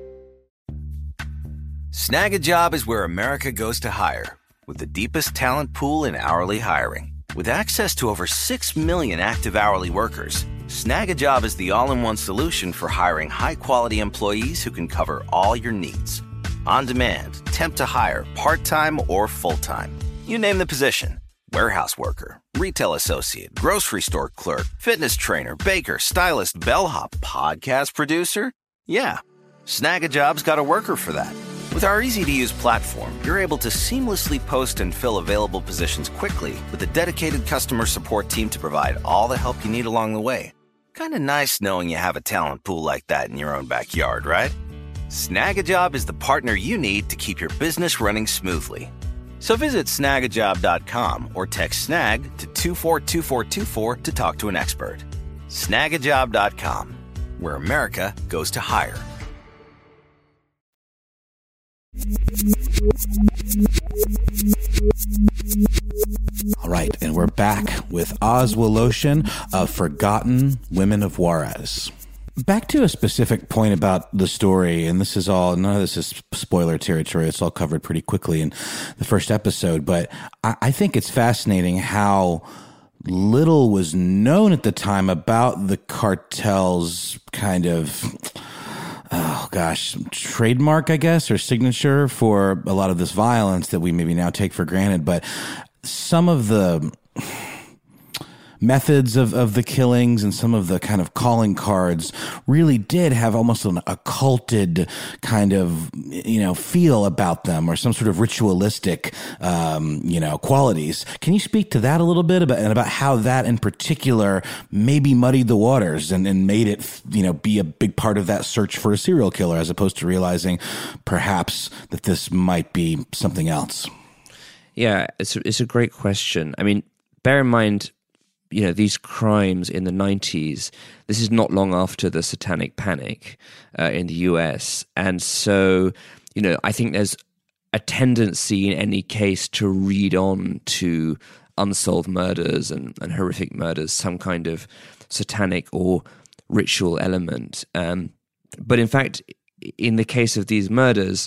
Snag a Job is where America goes to hire, with the deepest talent pool in hourly hiring. With access to over 6 million active hourly workers, Snag a Job is the all-in-one solution for hiring high-quality employees who can cover all your needs. On demand, temp to hire, part-time or full-time. You name the position. Warehouse worker, retail associate, grocery store clerk, fitness trainer, baker, stylist, bellhop, podcast producer? Yeah, Snag a Job's got a worker for that. With our easy-to-use platform, you're able to seamlessly post and fill available positions quickly with a dedicated customer support team to provide all the help you need along the way. Kinda nice knowing you have a talent pool like that in your own backyard, right? Snag a Job is the partner you need to keep your business running smoothly. So visit snagajob.com or text snag to 242424 to talk to an expert. Snagajob.com, where America goes to hire. All right, and we're back with Oz Woloshyn of Forgotten Women of Juarez. Back to a specific point about the story, and this is all, none of this is spoiler territory. It's all covered pretty quickly in the first episode, but I think it's fascinating how little was known at the time about the cartel's kind of, trademark, I guess, or signature for a lot of this violence that we maybe now take for granted. But some of the methods of the killings and some of the kind of calling cards really did have almost an occulted kind of, feel about them, or some sort of ritualistic, qualities. Can you speak to that a little bit about how that in particular maybe muddied the waters and made it, be a big part of that search for a serial killer, as opposed to realizing perhaps that this might be something else? Yeah, it's a great question. I mean, bear in mind, these crimes in the 90s, this is not long after the Satanic Panic in the US. And so, I think there's a tendency in any case to read on to unsolved murders and horrific murders, some kind of satanic or ritual element. But in fact, in the case of these murders,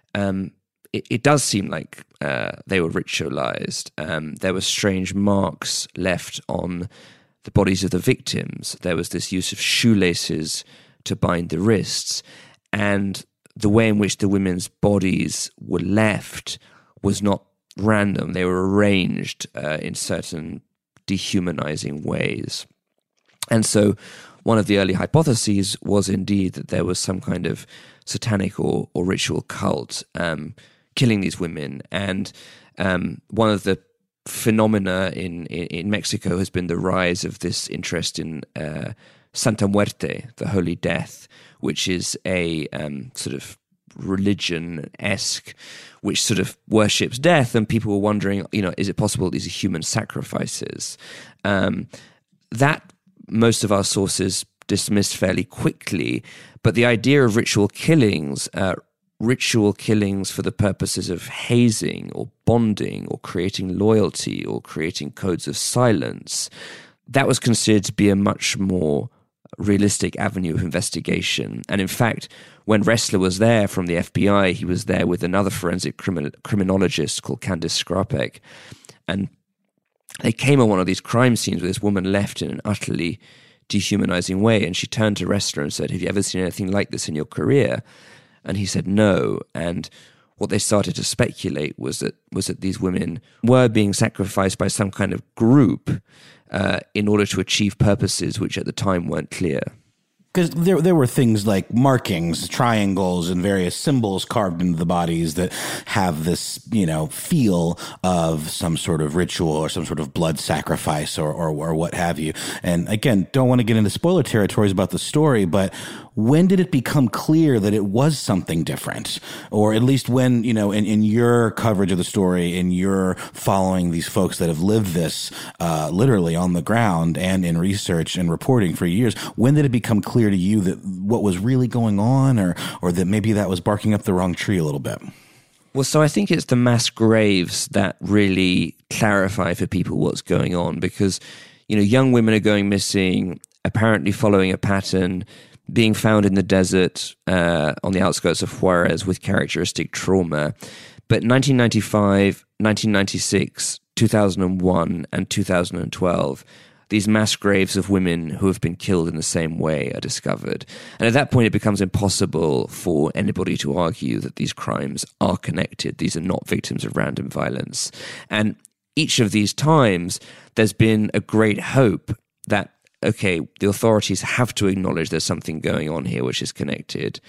it does seem like they were ritualized. There were strange marks left on the bodies of the victims. There was this use of shoelaces to bind the wrists. And the way in which the women's bodies were left was not random. They were arranged in certain dehumanizing ways. And so one of the early hypotheses was indeed that there was some kind of satanic or ritual cult killing these women. And one of the phenomena in Mexico has been the rise of this interest in Santa Muerte, the Holy Death, which is a sort of religion-esque, which sort of worships death. And people were wondering, is it possible these are human sacrifices? That most of our sources dismissed fairly quickly. But the idea of ritual killings for the purposes of hazing or bonding or creating loyalty or creating codes of silence, that was considered to be a much more realistic avenue of investigation. And in fact, when Ressler was there from the FBI, he was there with another forensic criminologist called Candice Skrapek. And they came on one of these crime scenes with this woman left in an utterly dehumanizing way. And she turned to Ressler and said, "Have you ever seen anything like this in your career?" And he said no. And what they started to speculate was that these women were being sacrificed by some kind of group in order to achieve purposes which at the time weren't clear. Because there were things like markings, triangles, and various symbols carved into the bodies that have this, feel of some sort of ritual or some sort of blood sacrifice or what have you. And again, don't want to get into spoiler territories about the story, but when did it become clear that it was something different? Or at least when, in your coverage of the story, in your following these folks that have lived this literally on the ground and in research and reporting for years, when did it become clear to you that what was really going on, or that maybe that was barking up the wrong tree a little bit? Well, so I think it's the mass graves that really clarify for people what's going on, because, young women are going missing, apparently following a pattern, being found in the desert on the outskirts of Juarez with characteristic trauma. But 1995, 1996, 2001, and 2012, these mass graves of women who have been killed in the same way are discovered. And at that point, it becomes impossible for anybody to argue that these crimes are connected. These are not victims of random violence. And each of these times, there's been a great hope that, okay, the authorities have to acknowledge there's something going on here which is connected,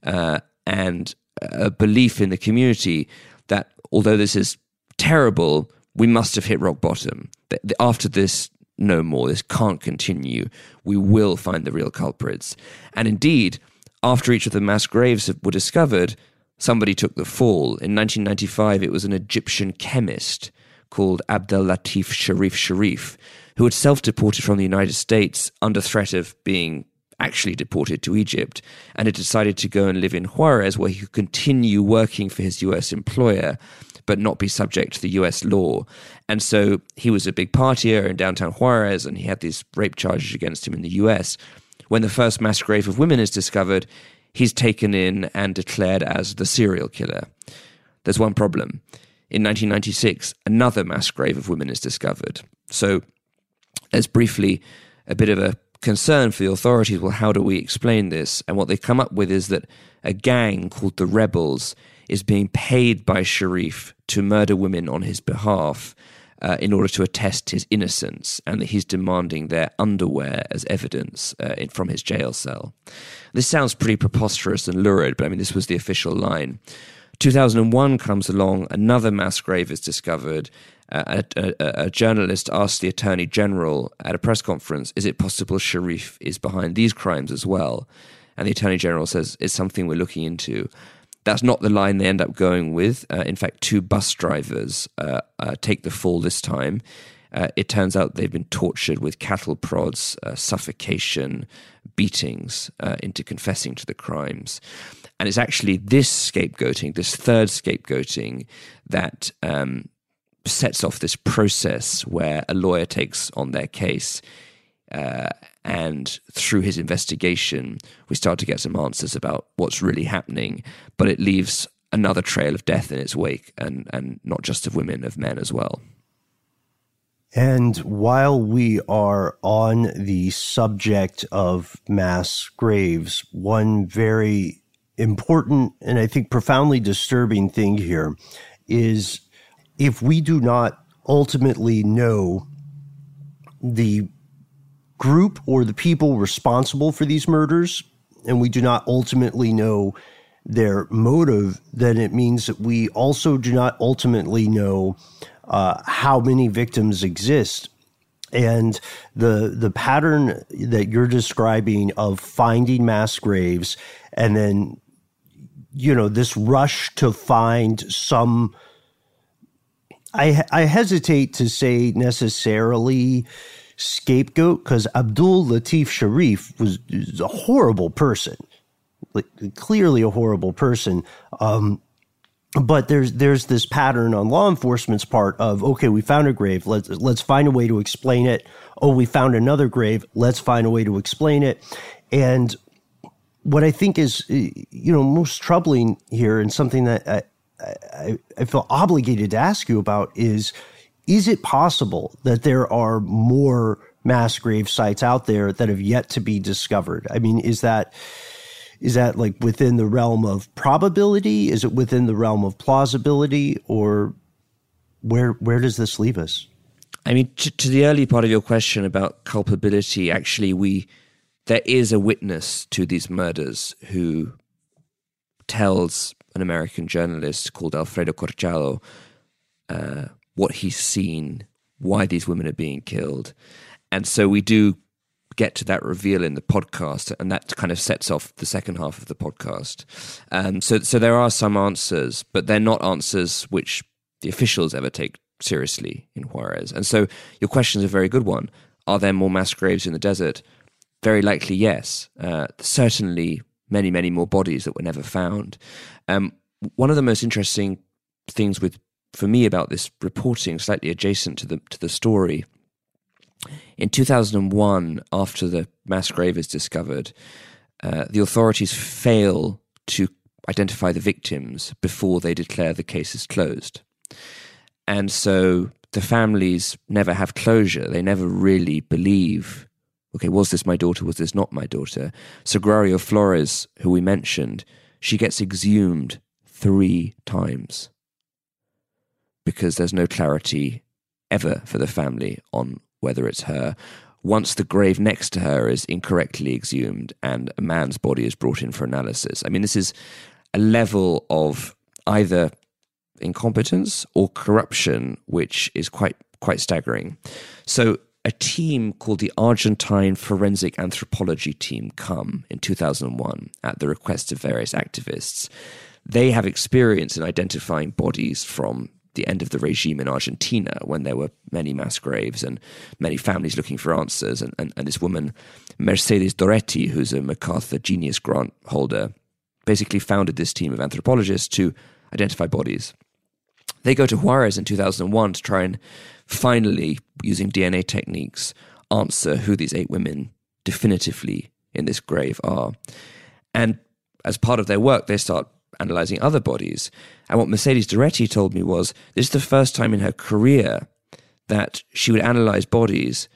and a belief in the community that although this is terrible, we must have hit rock bottom. After this, no more. This can't continue. We will find the real culprits. And indeed, after each of the mass graves were discovered, somebody took the fall. In 1995, it was an Egyptian chemist called Abdel Latif Sharif, who had self-deported from the United States under threat of being actually deported to Egypt, and had decided to go and live in Juarez, where he could continue working for his US employer, but not be subject to the US law. And so he was a big partier in downtown Juarez, and he had these rape charges against him in the US. When the first mass grave of women is discovered, he's taken in and declared as the serial killer. There's one problem. In 1996, another mass grave of women is discovered. So There's briefly a bit of a concern for the authorities. Well, how do we explain this? And what they come up with is that a gang called the Rebels is being paid by Sharif to murder women on his behalf in order to attest his innocence, and that he's demanding their underwear as evidence from his jail cell. This sounds pretty preposterous and lurid, but I mean, this was the official line. 2001 comes along, another mass grave is discovered. A journalist asked the Attorney General at a press conference, is it possible Sharif is behind these crimes as well? And the Attorney General says, it's something we're looking into. That's not the line they end up going with. In fact, 2 bus drivers take the fall this time. It turns out they've been tortured with cattle prods, suffocation, beatings into confessing to the crimes. And it's actually this scapegoating, this third scapegoating, that sets off this process where a lawyer takes on their case. And through his investigation, we start to get some answers about what's really happening, but it leaves another trail of death in its wake, and not just of women, of men as well. And while we are on the subject of mass graves, one very important and I think profoundly disturbing thing here is if we do not ultimately know the group or the people responsible for these murders, and we do not ultimately know their motive, then it means that we also do not ultimately know how many victims exist. And the pattern that you're describing of finding mass graves and then, this rush to find some, I hesitate to say necessarily scapegoat, because Abdul Latif Sharif was a horrible person, like clearly a horrible person. But there's this pattern on law enforcement's part of, okay, we found a grave, let's find a way to explain it. Oh, we found another grave, let's find a way to explain it. And what I think is, most troubling here, and something that I feel obligated to ask you about is it possible that there are more mass grave sites out there that have yet to be discovered? I mean, is that like within the realm of probability? Is it within the realm of plausibility? Or where does this leave us? I mean, to the early part of your question about culpability, actually, there is a witness to these murders who tells an American journalist called Alfredo Corchalo what he's seen, why these women are being killed. And so we do get to that reveal in the podcast, and that kind of sets off the second half of the podcast. So there are some answers, but they're not answers which the officials ever take seriously in Juarez. And so your question is a very good one. Are there more mass graves in the desert? Very likely, yes. Certainly many, many more bodies that were never found. One of the most interesting things for me about this reporting, slightly adjacent to the story, in 2001, after the mass grave is discovered, the authorities fail to identify the victims before they declare the case is closed. And so the families never have closure. They never really believe, okay, was this my daughter? Was this not my daughter? Sagrario Flores, who we mentioned, she gets exhumed 3 times because there's no clarity ever for the family on whether it's her. Once the grave next to her is incorrectly exhumed and a man's body is brought in for analysis. I mean, this is a level of either incompetence or corruption which is quite staggering. So a team called the Argentine Forensic Anthropology Team come in 2001 at the request of various activists. They have experience in identifying bodies from the end of the regime in Argentina, when there were many mass graves and many families looking for answers. And this woman, Mercedes Doretti, who's a MacArthur Genius Grant holder, basically founded this team of anthropologists to identify bodies. They go to Juarez in 2001 to try and finally, using DNA techniques, answer who these 8 women definitively in this grave are. And as part of their work, they start analyzing other bodies. And what Mercedes Doretti told me was, this is the first time in her career that she would analyze bodies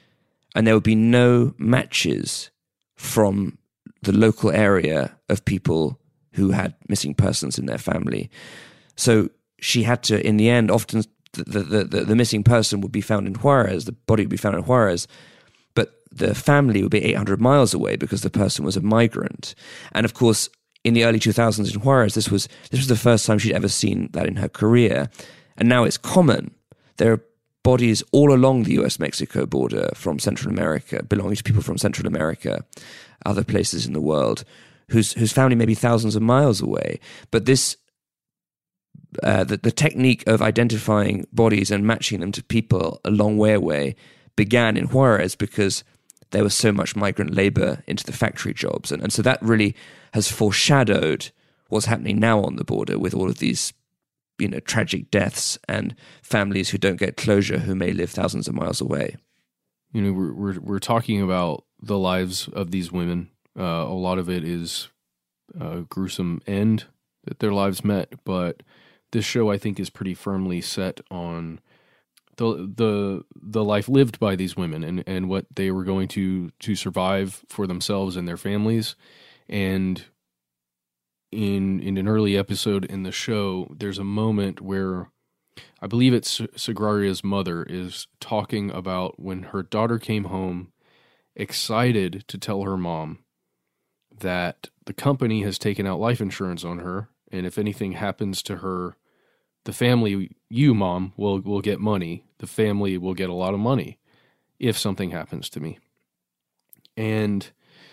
and there would be no matches from the local area of people who had missing persons in their family. So she had to, in the end, often the missing person would be found in Juarez, the body would be found in Juarez, but the family would be 800 miles away because the person was a migrant. And of course, in the early 2000s in Juarez, this was the first time she'd ever seen that in her career. And now it's common. There are bodies all along the US-Mexico border from Central America, belonging to people from Central America, other places in the world, whose family may be thousands of miles away. But this, the technique of identifying bodies and matching them to people a long way away began in Juarez because there was so much migrant labor into the factory jobs. And so that really has foreshadowed what's happening now on the border with all of these, tragic deaths and families who don't get closure, who may live thousands of miles away. We're talking about the lives of these women. A lot of it is a gruesome end that their lives met, but this show, I think, is pretty firmly set on the life lived by these women and what they were going to survive for themselves and their families. And in an early episode in the show, there's a moment where I believe it's Sagraria's mother is talking about when her daughter came home, excited to tell her mom that the company has taken out life insurance on her, and if anything happens to her, the family, you, Mom, will get money. The family will get a lot of money if something happens to me. And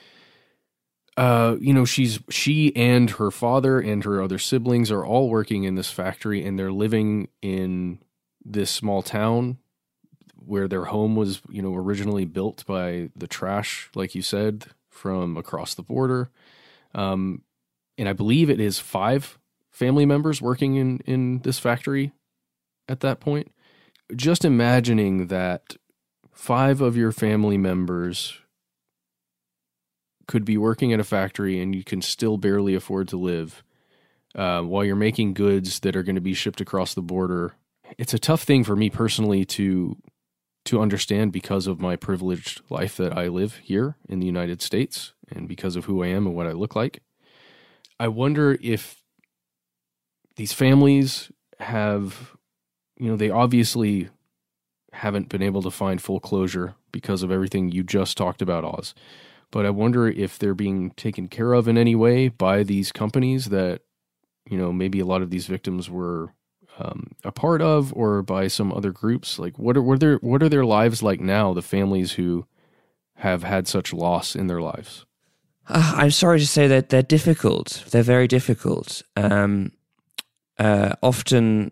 she and her father and her other siblings are all working in this factory, and they're living in this small town where their home was, originally built by the trash, like you said, from across the border. And I believe it is 5 family members working in this factory at that point. Just imagining that 5 of your family members could be working at a factory and you can still barely afford to live while you're making goods that are going to be shipped across the border. It's a tough thing for me personally to understand because of my privileged life that I live here in the United States and because of who I am and what I look like. I wonder if these families have, they obviously haven't been able to find full closure because of everything you just talked about, Oz. But I wonder if they're being taken care of in any way by these companies that, maybe a lot of these victims were a part of, or by some other groups. Like, what are their lives like now? The families who have had such loss in their lives. I'm sorry to say that they're difficult. They're very difficult. Often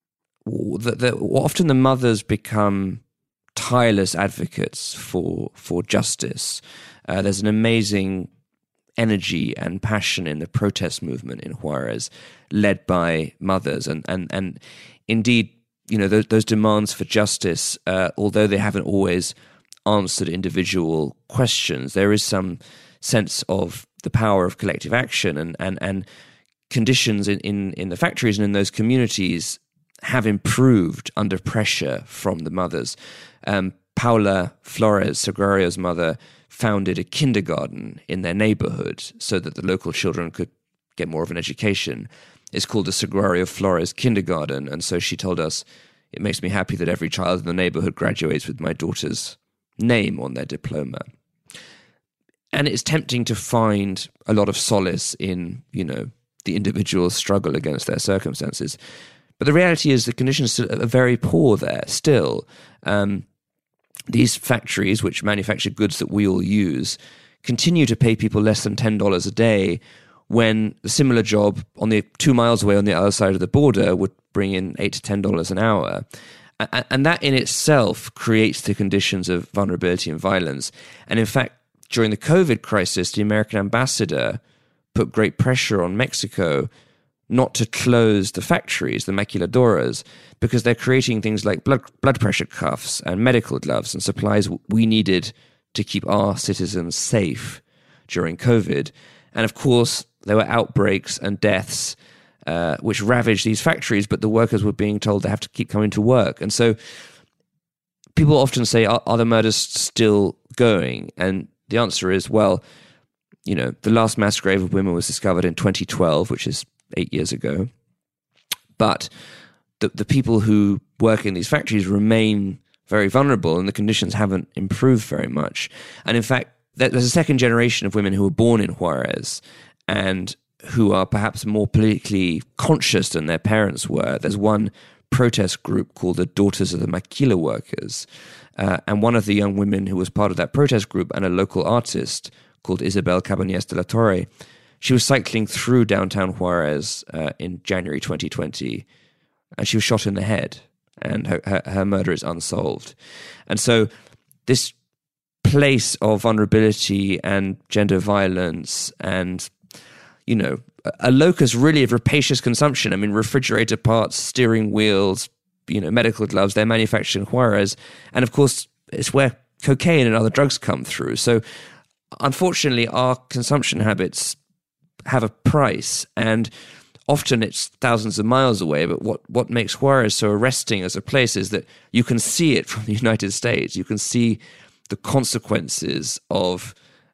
the mothers become tireless advocates for justice. There's an amazing energy and passion in the protest movement in Juarez, led by mothers, and indeed, those demands for justice, although they haven't always answered individual questions, there is some sense of the power of collective action, and conditions in the factories and in those communities have improved under pressure from the mothers. Paula Flores, Sagraria's mother, founded a kindergarten in their neighborhood so that the local children could get more of an education. It's called the Sagraria Flores Kindergarten, and so she told us, "It makes me happy that every child in the neighborhood graduates with my daughter's name on their diploma." And it's tempting to find a lot of solace in, the individual's struggle against their circumstances. But the reality is the conditions are very poor there still. These factories, which manufacture goods that we all use, continue to pay people less than $10 a day, when a similar job on the 2 miles away on the other side of the border would bring in $8 to $10 an hour. And that in itself creates the conditions of vulnerability and violence. And in fact, during the COVID crisis, the American ambassador put great pressure on Mexico not to close the factories, the maquiladoras, because they're creating things like blood pressure cuffs and medical gloves and supplies we needed to keep our citizens safe during COVID. And of course, there were outbreaks and deaths which ravaged these factories, but the workers were being told they have to keep coming to work. And so people often say, are the murders still going? And the answer is, well, you know, the last mass grave of women was discovered in 2012, which is 8 years ago. But the people who work in these factories remain very vulnerable, and the conditions haven't improved very much. And in fact, there's a second generation of women who were born in Juarez and who are perhaps more politically conscious than their parents were. There's one protest group called the Daughters of the Maquila Workers. And one of the young women who was part of that protest group and a local artist called Isabel Cabañas de la Torre, she was cycling through downtown Juarez in January 2020, and she was shot in the head, and her murder is unsolved. And so this place of vulnerability and gender violence and, you know, a locus really of rapacious consumption. I mean, refrigerator parts, steering wheels, you know, medical gloves, they're manufactured in Juarez. And of course, it's where cocaine and other drugs come through. So unfortunately, our consumption habits have a price, and often it's thousands of miles away. But what makes Juarez so arresting as a place is that you can see it from the United States. You can see the consequences of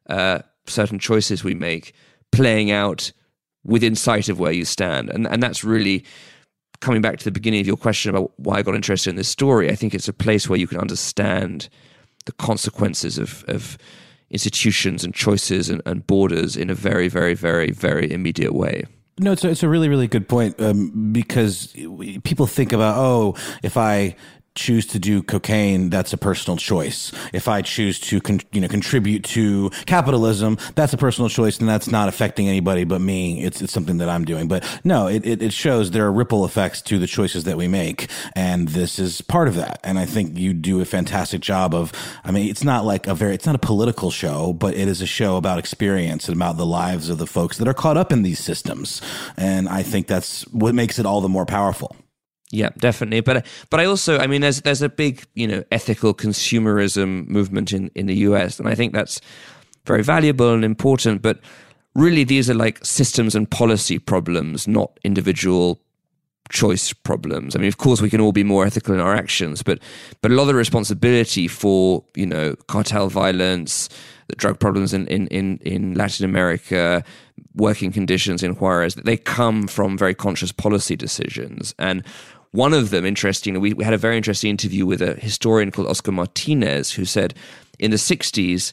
certain choices we make playing out within sight of where you stand. And that's really coming back to the beginning of your question about why I got interested in this story. I think it's a place where you can understand the consequences of institutions and choices and borders in a very, very, very, very immediate way. No, it's a really, really good point, because people think about, if I choose to do cocaine, that's a personal choice. If I choose to contribute to capitalism, that's a personal choice, and that's not affecting anybody but me. It's something that I'm doing. But no, it shows there are ripple effects to the choices that we make, and this is part of that. And I think you do a fantastic job of, I mean, it's not a political show, but it is a show about experience and about the lives of the folks that are caught up in these systems. And I think that's what makes it all the more powerful. Yeah, definitely. But I also, I mean, there's a big, you know, ethical consumerism movement in the US, and I think that's very valuable and important. But really, these are like systems and policy problems, not individual choice problems. I mean, of course, we can all be more ethical in our actions, but a lot of the responsibility for, you know, cartel violence, the drug problems in Latin America, working conditions in Juarez, they come from very conscious policy decisions. And one of them, interestingly, we had a very interesting interview with a historian called Oscar Martinez, who said in the 60s,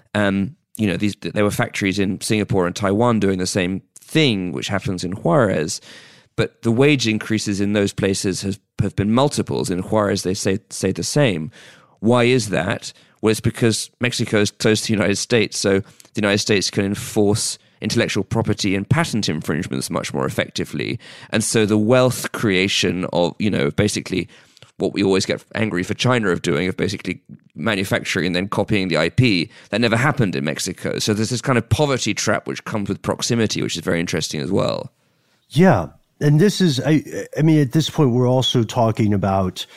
you know, there were factories in Singapore and Taiwan doing the same thing, which happens in Juarez, but the wage increases in those places have been multiples. In Juarez, they say the same. Why is that? Well, it's because Mexico is close to the United States, so the United States can enforce intellectual property and patent infringements much more effectively. And so the wealth creation of, you know, basically what we always get angry for China of doing, of basically manufacturing and then copying the IP, that never happened in Mexico. So there's this kind of poverty trap which comes with proximity, which is very interesting as well. Yeah. And this is, I mean, at this point, we're also talking about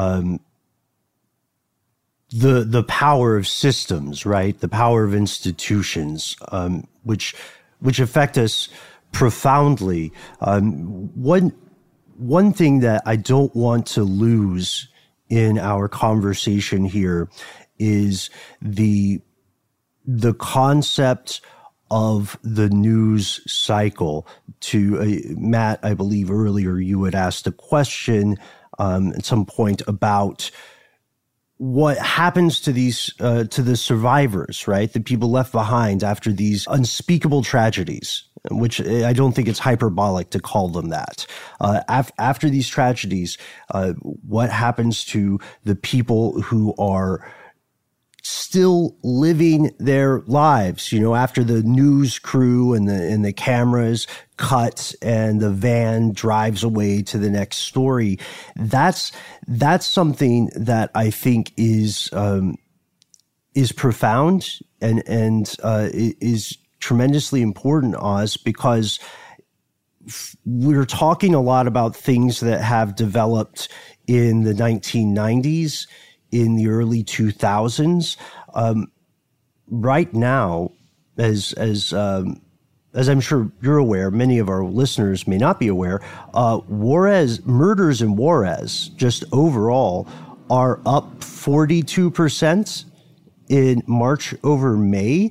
the power of systems, right? The power of institutions, which affect us profoundly. One thing that I don't want to lose in our conversation here is the concept of the news cycle. To Matt, I believe earlier you had asked a question at some point about what happens to these to the survivors, right? The people left behind after these unspeakable tragedies, which I don't think it's hyperbolic to call them that. After these tragedies, what happens to the people who are still living their lives, you know, after the news crew and the cameras cut and the van drives away to the next story? That's something that I think is profound and is tremendously important, Oz, because we're talking a lot about things that have developed in the 1990s, in the early 2000s. Right now, as I'm sure you're aware, many of our listeners may not be aware, murders in Juarez, just overall, are up 42% in March over May.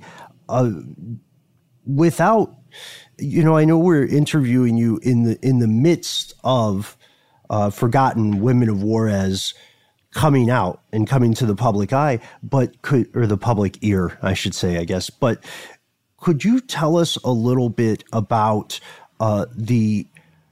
Without, I know we're interviewing you in the midst of Forgotten Women of Juarez coming out and coming to the public eye, or the public ear, I should say, I guess. But could you tell us a little bit about the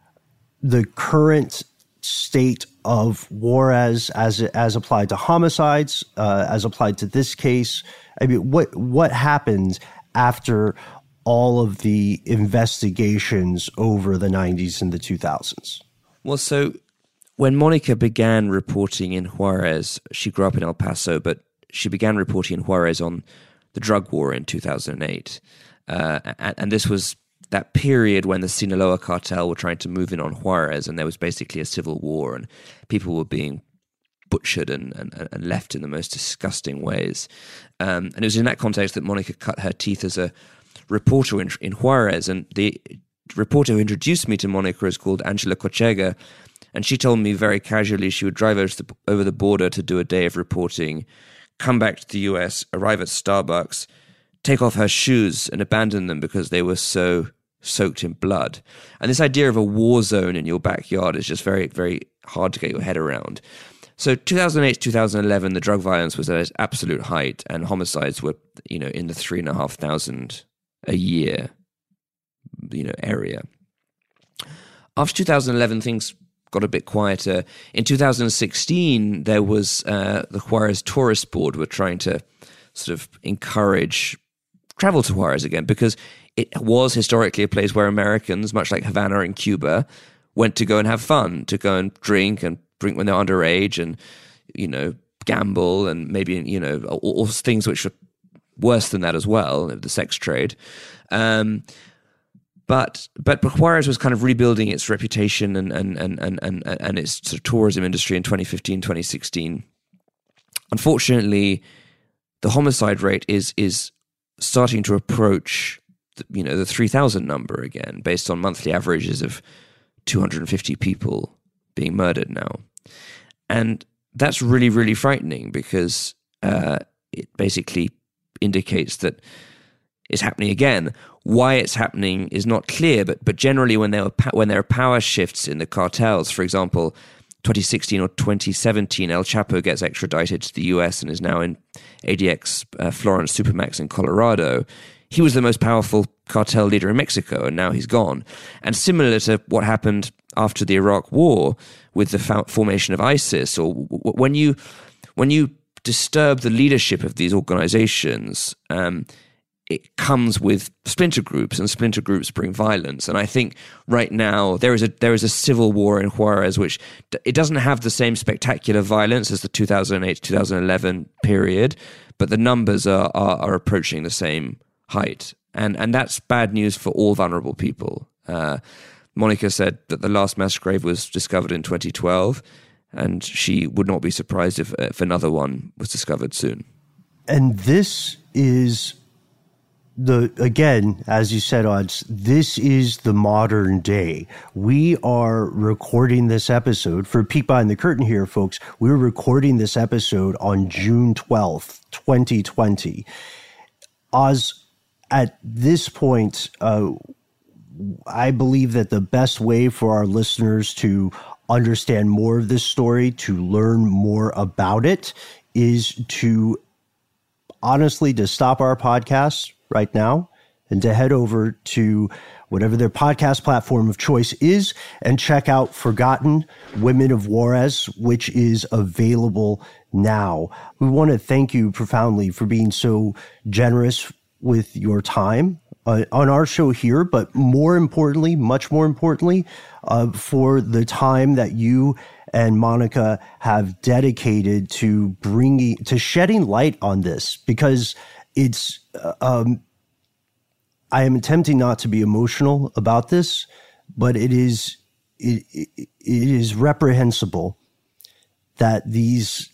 current state of Juarez as applied to homicides, as applied to this case? I mean, what happened after all of the investigations over the 90s and the 2000s? Well, so when Monica began reporting in Juarez, she grew up in El Paso, but she began reporting in Juarez on the drug war in 2008. And this was that period when the Sinaloa cartel were trying to move in on Juarez, and there was basically a civil war, and people were being butchered and left in the most disgusting ways. And it was in that context that Monica cut her teeth as a reporter in Juarez, and the reporter who introduced me to Monica is called Angela Kochega, and she told me very casually she would drive over the border to do a day of reporting, come back to the US, arrive at Starbucks, take off her shoes and abandon them because they were so soaked in blood. And this idea of a war zone in your backyard is just very, very hard to get your head around. So 2008 to 2011, the drug violence was at its absolute height, and homicides were, in the 3,500 a year, area. After 2011, things got a bit quieter. In 2016, there was the Juarez Tourist Board were trying to sort of encourage travel to Juarez again, because it was historically a place where Americans, much like Havana in Cuba, went to go and have fun, to go and drink when they're underage, and, gamble, and maybe, all things which are worse than that as well, the sex trade. But Juarez was kind of rebuilding its reputation and its sort of tourism industry in 2015, 2016. Unfortunately, the homicide rate is starting to approach the 3,000 number again, based on monthly averages of 250 people being murdered now. And that's really, really frightening, because it basically indicates that it's happening again. Why it's happening is not clear, but generally when there are power shifts in the cartels, for example, 2016 or 2017, El Chapo gets extradited to the US and is now in ADX Florence Supermax in Colorado. He was the most powerful cartel leader in Mexico, and now he's gone. And similar to what happened after the Iraq War with the formation of ISIS, or when you disturb the leadership of these organizations, it comes with splinter groups, and splinter groups bring violence. And I think right now there is a civil war in Juarez, which it doesn't have the same spectacular violence as the 2008-2011 period, but the numbers are approaching the same height. And that's bad news for all vulnerable people. Monica said that the last mass grave was discovered in 2012, and she would not be surprised if another one was discovered soon. And this is again, as you said, Odds, this is the modern day. We are recording this episode for Peek Behind the Curtain here, folks. We're recording this episode on June 12th, 2020. Oz, at this point, I believe that the best way for our listeners to understand more of this story, to learn more about it, is to stop our podcast right now and to head over to whatever their podcast platform of choice is and check out Forgotten Women of Juarez, which is available now. We want to thank you profoundly for being so generous with your time on our show here, but more importantly, much more importantly, for the time that you and Monica have dedicated to shedding light on this, because it's, I am attempting not to be emotional about this, but it is reprehensible that this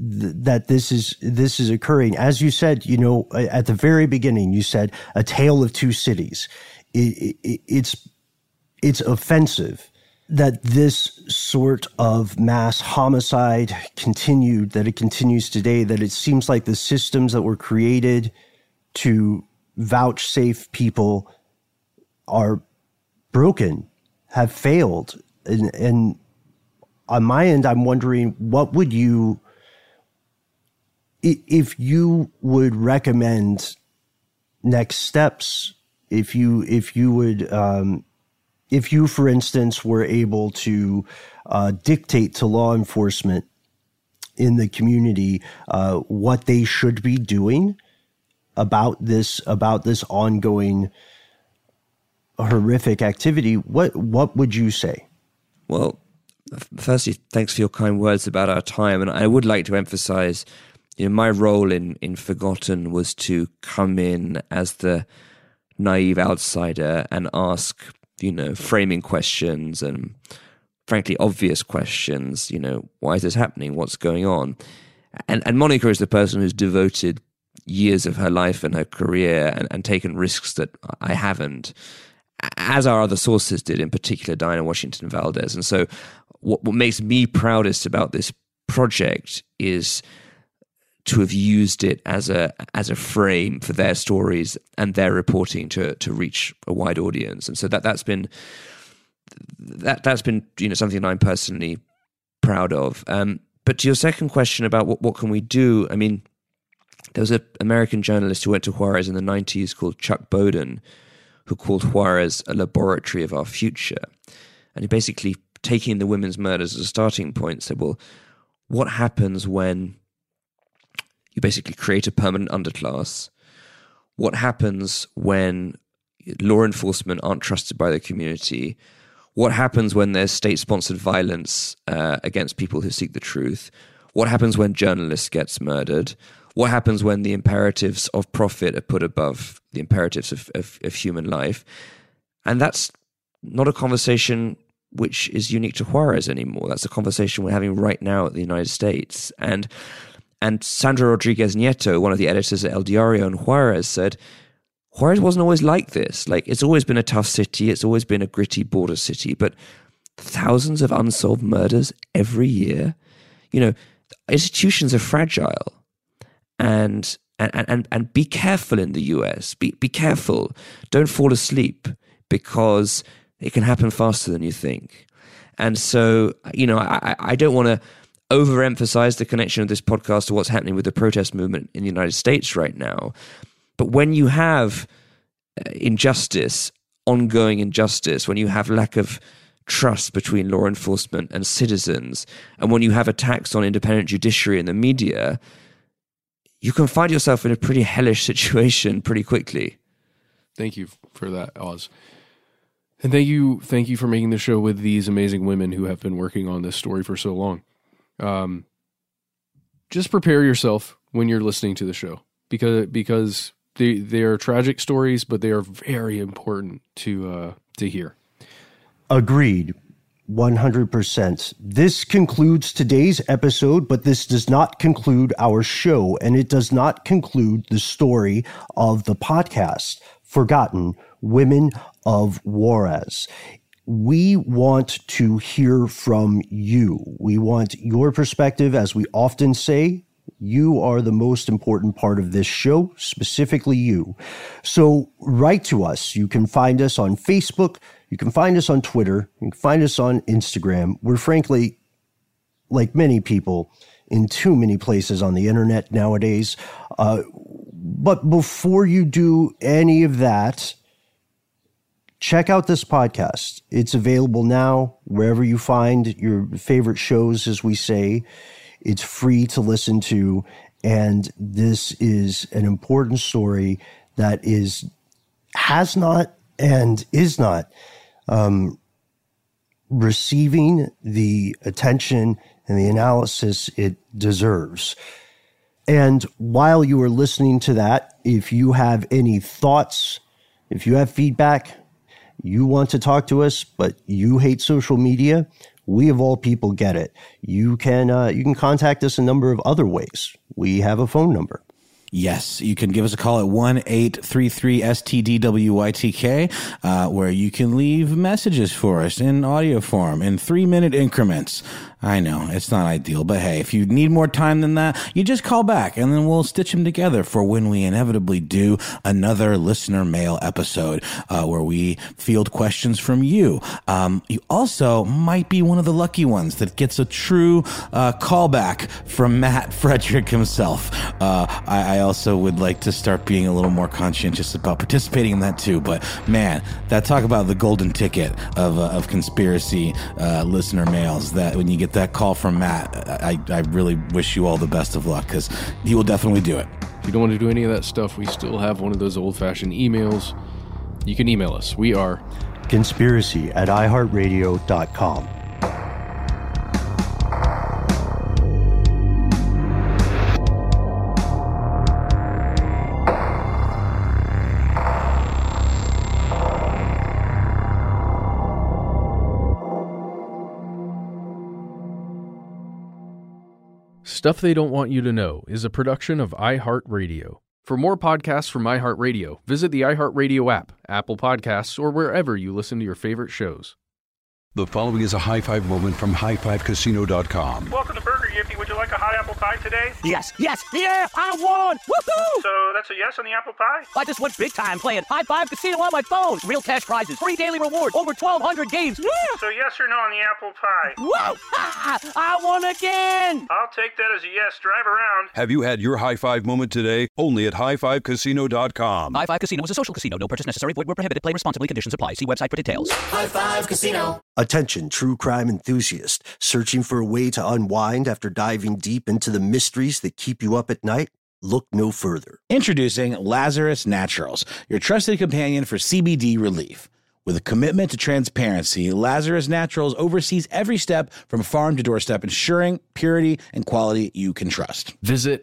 is occurring. As you said, at the very beginning, you said a tale of two cities. It's offensive that this sort of mass homicide continued, that it continues today, that it seems like the systems that were created to vouchsafe people are broken, have failed. And on my end, I'm wondering, what would you, if you would recommend next steps, if you, for instance, were able to dictate to law enforcement in the community what they should be doing about this ongoing horrific activity, what would you say? Well, firstly, thanks for your kind words about our time, and I would like to emphasize, my role in Forgotten was to come in as the naive outsider and ask, framing questions and frankly obvious questions. Why is this happening? What's going on? And Monica is the person who's devoted years of her life and her career and taken risks that I haven't, as our other sources did, in particular Diana Washington Valdez. And so what makes me proudest about this project is to have used it as a frame for their stories and their reporting to reach a wide audience. And so that's been something that I'm personally proud of. But to your second question about what can we do, I mean, there was an American journalist who went to Juarez in the 90s called Chuck Bowden, who called Juarez a laboratory of our future. And he basically, taking the women's murders as a starting point, said, well, what happens when you basically create a permanent underclass? What happens when law enforcement aren't trusted by the community? What happens when there's state-sponsored violence against people who seek the truth? What happens when journalists get murdered? What happens when the imperatives of profit are put above the imperatives of human life? And that's not a conversation which is unique to Juarez anymore. That's a conversation we're having right now at the United States. And Sandra Rodriguez Nieto, one of the editors at El Diario in Juarez, said, Juarez wasn't always like this. Like, it's always been a tough city. It's always been a gritty border city. But thousands of unsolved murders every year. Institutions are fragile. And be careful in the US. Be careful. Don't fall asleep, because it can happen faster than you think. And so, I don't want to overemphasize the connection of this podcast to what's happening with the protest movement in the United States right now. But when you have injustice, ongoing injustice, when you have lack of trust between law enforcement and citizens, and when you have attacks on independent judiciary and the media, you can find yourself in a pretty hellish situation pretty quickly. Thank you for that, Oz. And thank you for making the show with these amazing women who have been working on this story for so long. Just prepare yourself when you're listening to the show, because they are tragic stories, but they are very important to hear. Agreed. 100%. This concludes today's episode, but this does not conclude our show, and it does not conclude the story of the podcast, Forgotten Women of Juarez. We want to hear from you. We want your perspective. As we often say, you are the most important part of this show, specifically you. So write to us. You can find us on Facebook. You can find us on Twitter. You can find us on Instagram. We're frankly, like many people, in too many places on the internet nowadays. But before you do any of that, check out this podcast. It's available now wherever you find your favorite shows, as we say. It's free to listen to, and this is an important story that has not and is not receiving the attention and the analysis it deserves. And while you are listening to that, if you have any thoughts, if you have feedback, you want to talk to us, but you hate social media, we of all people get it. You can contact us a number of other ways. We have a phone number. Yes, you can give us a call at 1-833-STDWYTK, where you can leave messages for us in audio form in 3-minute increments. I know, it's not ideal, but hey, if you need more time than that, you just call back and then we'll stitch them together for when we inevitably do another listener mail episode where we field questions from you. You also might be one of the lucky ones that gets a true callback from Matt Frederick himself. I also would like to start being a little more conscientious about participating in that too, but man, that talk about the golden ticket of conspiracy listener mails, that when you get that call from Matt, I really wish you all the best of luck, because he will definitely do it. If you don't want to do any of that stuff, we still have one of those old-fashioned emails. You can email us. We are conspiracy@iheartradio.com. Stuff They Don't Want You to Know is a production of iHeartRadio. For more podcasts from iHeartRadio, visit the iHeartRadio app, Apple Podcasts, or wherever you listen to your favorite shows. The following is a high five moment from highfivecasino.com. Welcome to Burger Yippee. Would you like a hot apple pie today? Yes, yeah, I won! Woohoo! So that's a yes on the apple pie? I just went big time playing High Five Casino on my phone. Real cash prizes, free daily rewards, over 1,200 games. Yeah! So yes or no on the apple pie? Whoa! I won again! I'll take that as a yes. Drive around. Have you had your high five moment today? Only at highfivecasino.com. High Five Casino is a social casino. No purchase necessary. Void where prohibited. Play responsibly. Conditions apply. See website for details. High Five Casino. Attention, true crime enthusiast. Searching for a way to unwind after diving deep into the mysteries that keep you up at night? Look no further. Introducing Lazarus Naturals, your trusted companion for CBD relief. With a commitment to transparency, Lazarus Naturals oversees every step from farm to doorstep, ensuring purity and quality you can trust. Visit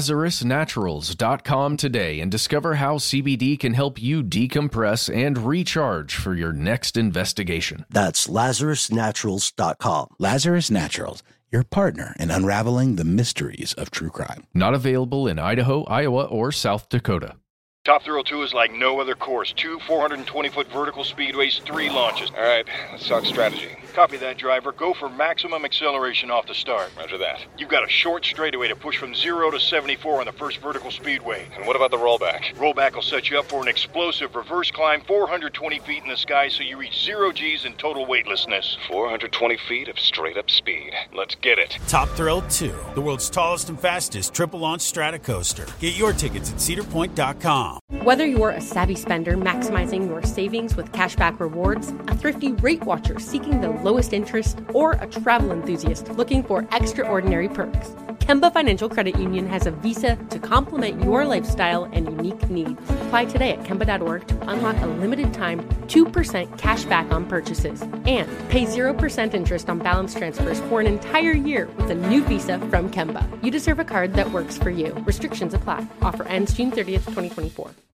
LazarusNaturals.com today and discover how CBD can help you decompress and recharge for your next investigation. That's LazarusNaturals.com. Lazarus Naturals, your partner in unraveling the mysteries of true crime. Not available in Idaho, Iowa, or South Dakota. Top Thrill 2 is like no other course. 2 420-foot vertical speedways, 3 launches. All right, let's talk strategy. Copy that, driver. Go for maximum acceleration off the start. Roger that. You've got a short straightaway to push from 0 to 74 on the first vertical speedway. And what about the rollback? Rollback will set you up for an explosive reverse climb 420 feet in the sky so you reach 0 G's in total weightlessness. 420 feet of straight-up speed. Let's get it. Top Thrill 2, the world's tallest and fastest triple-launch stratocoaster. Get your tickets at cedarpoint.com. Whether you're a savvy spender maximizing your savings with cashback rewards, a thrifty rate watcher seeking the lowest interest, or a travel enthusiast looking for extraordinary perks, Kemba Financial Credit Union has a visa to complement your lifestyle and unique needs. Apply today at Kemba.org to unlock a limited time 2% cash back on purchases and pay 0% interest on balance transfers for an entire year with a new visa from Kemba. You deserve a card that works for you. Restrictions apply. Offer ends June 30th, 2024.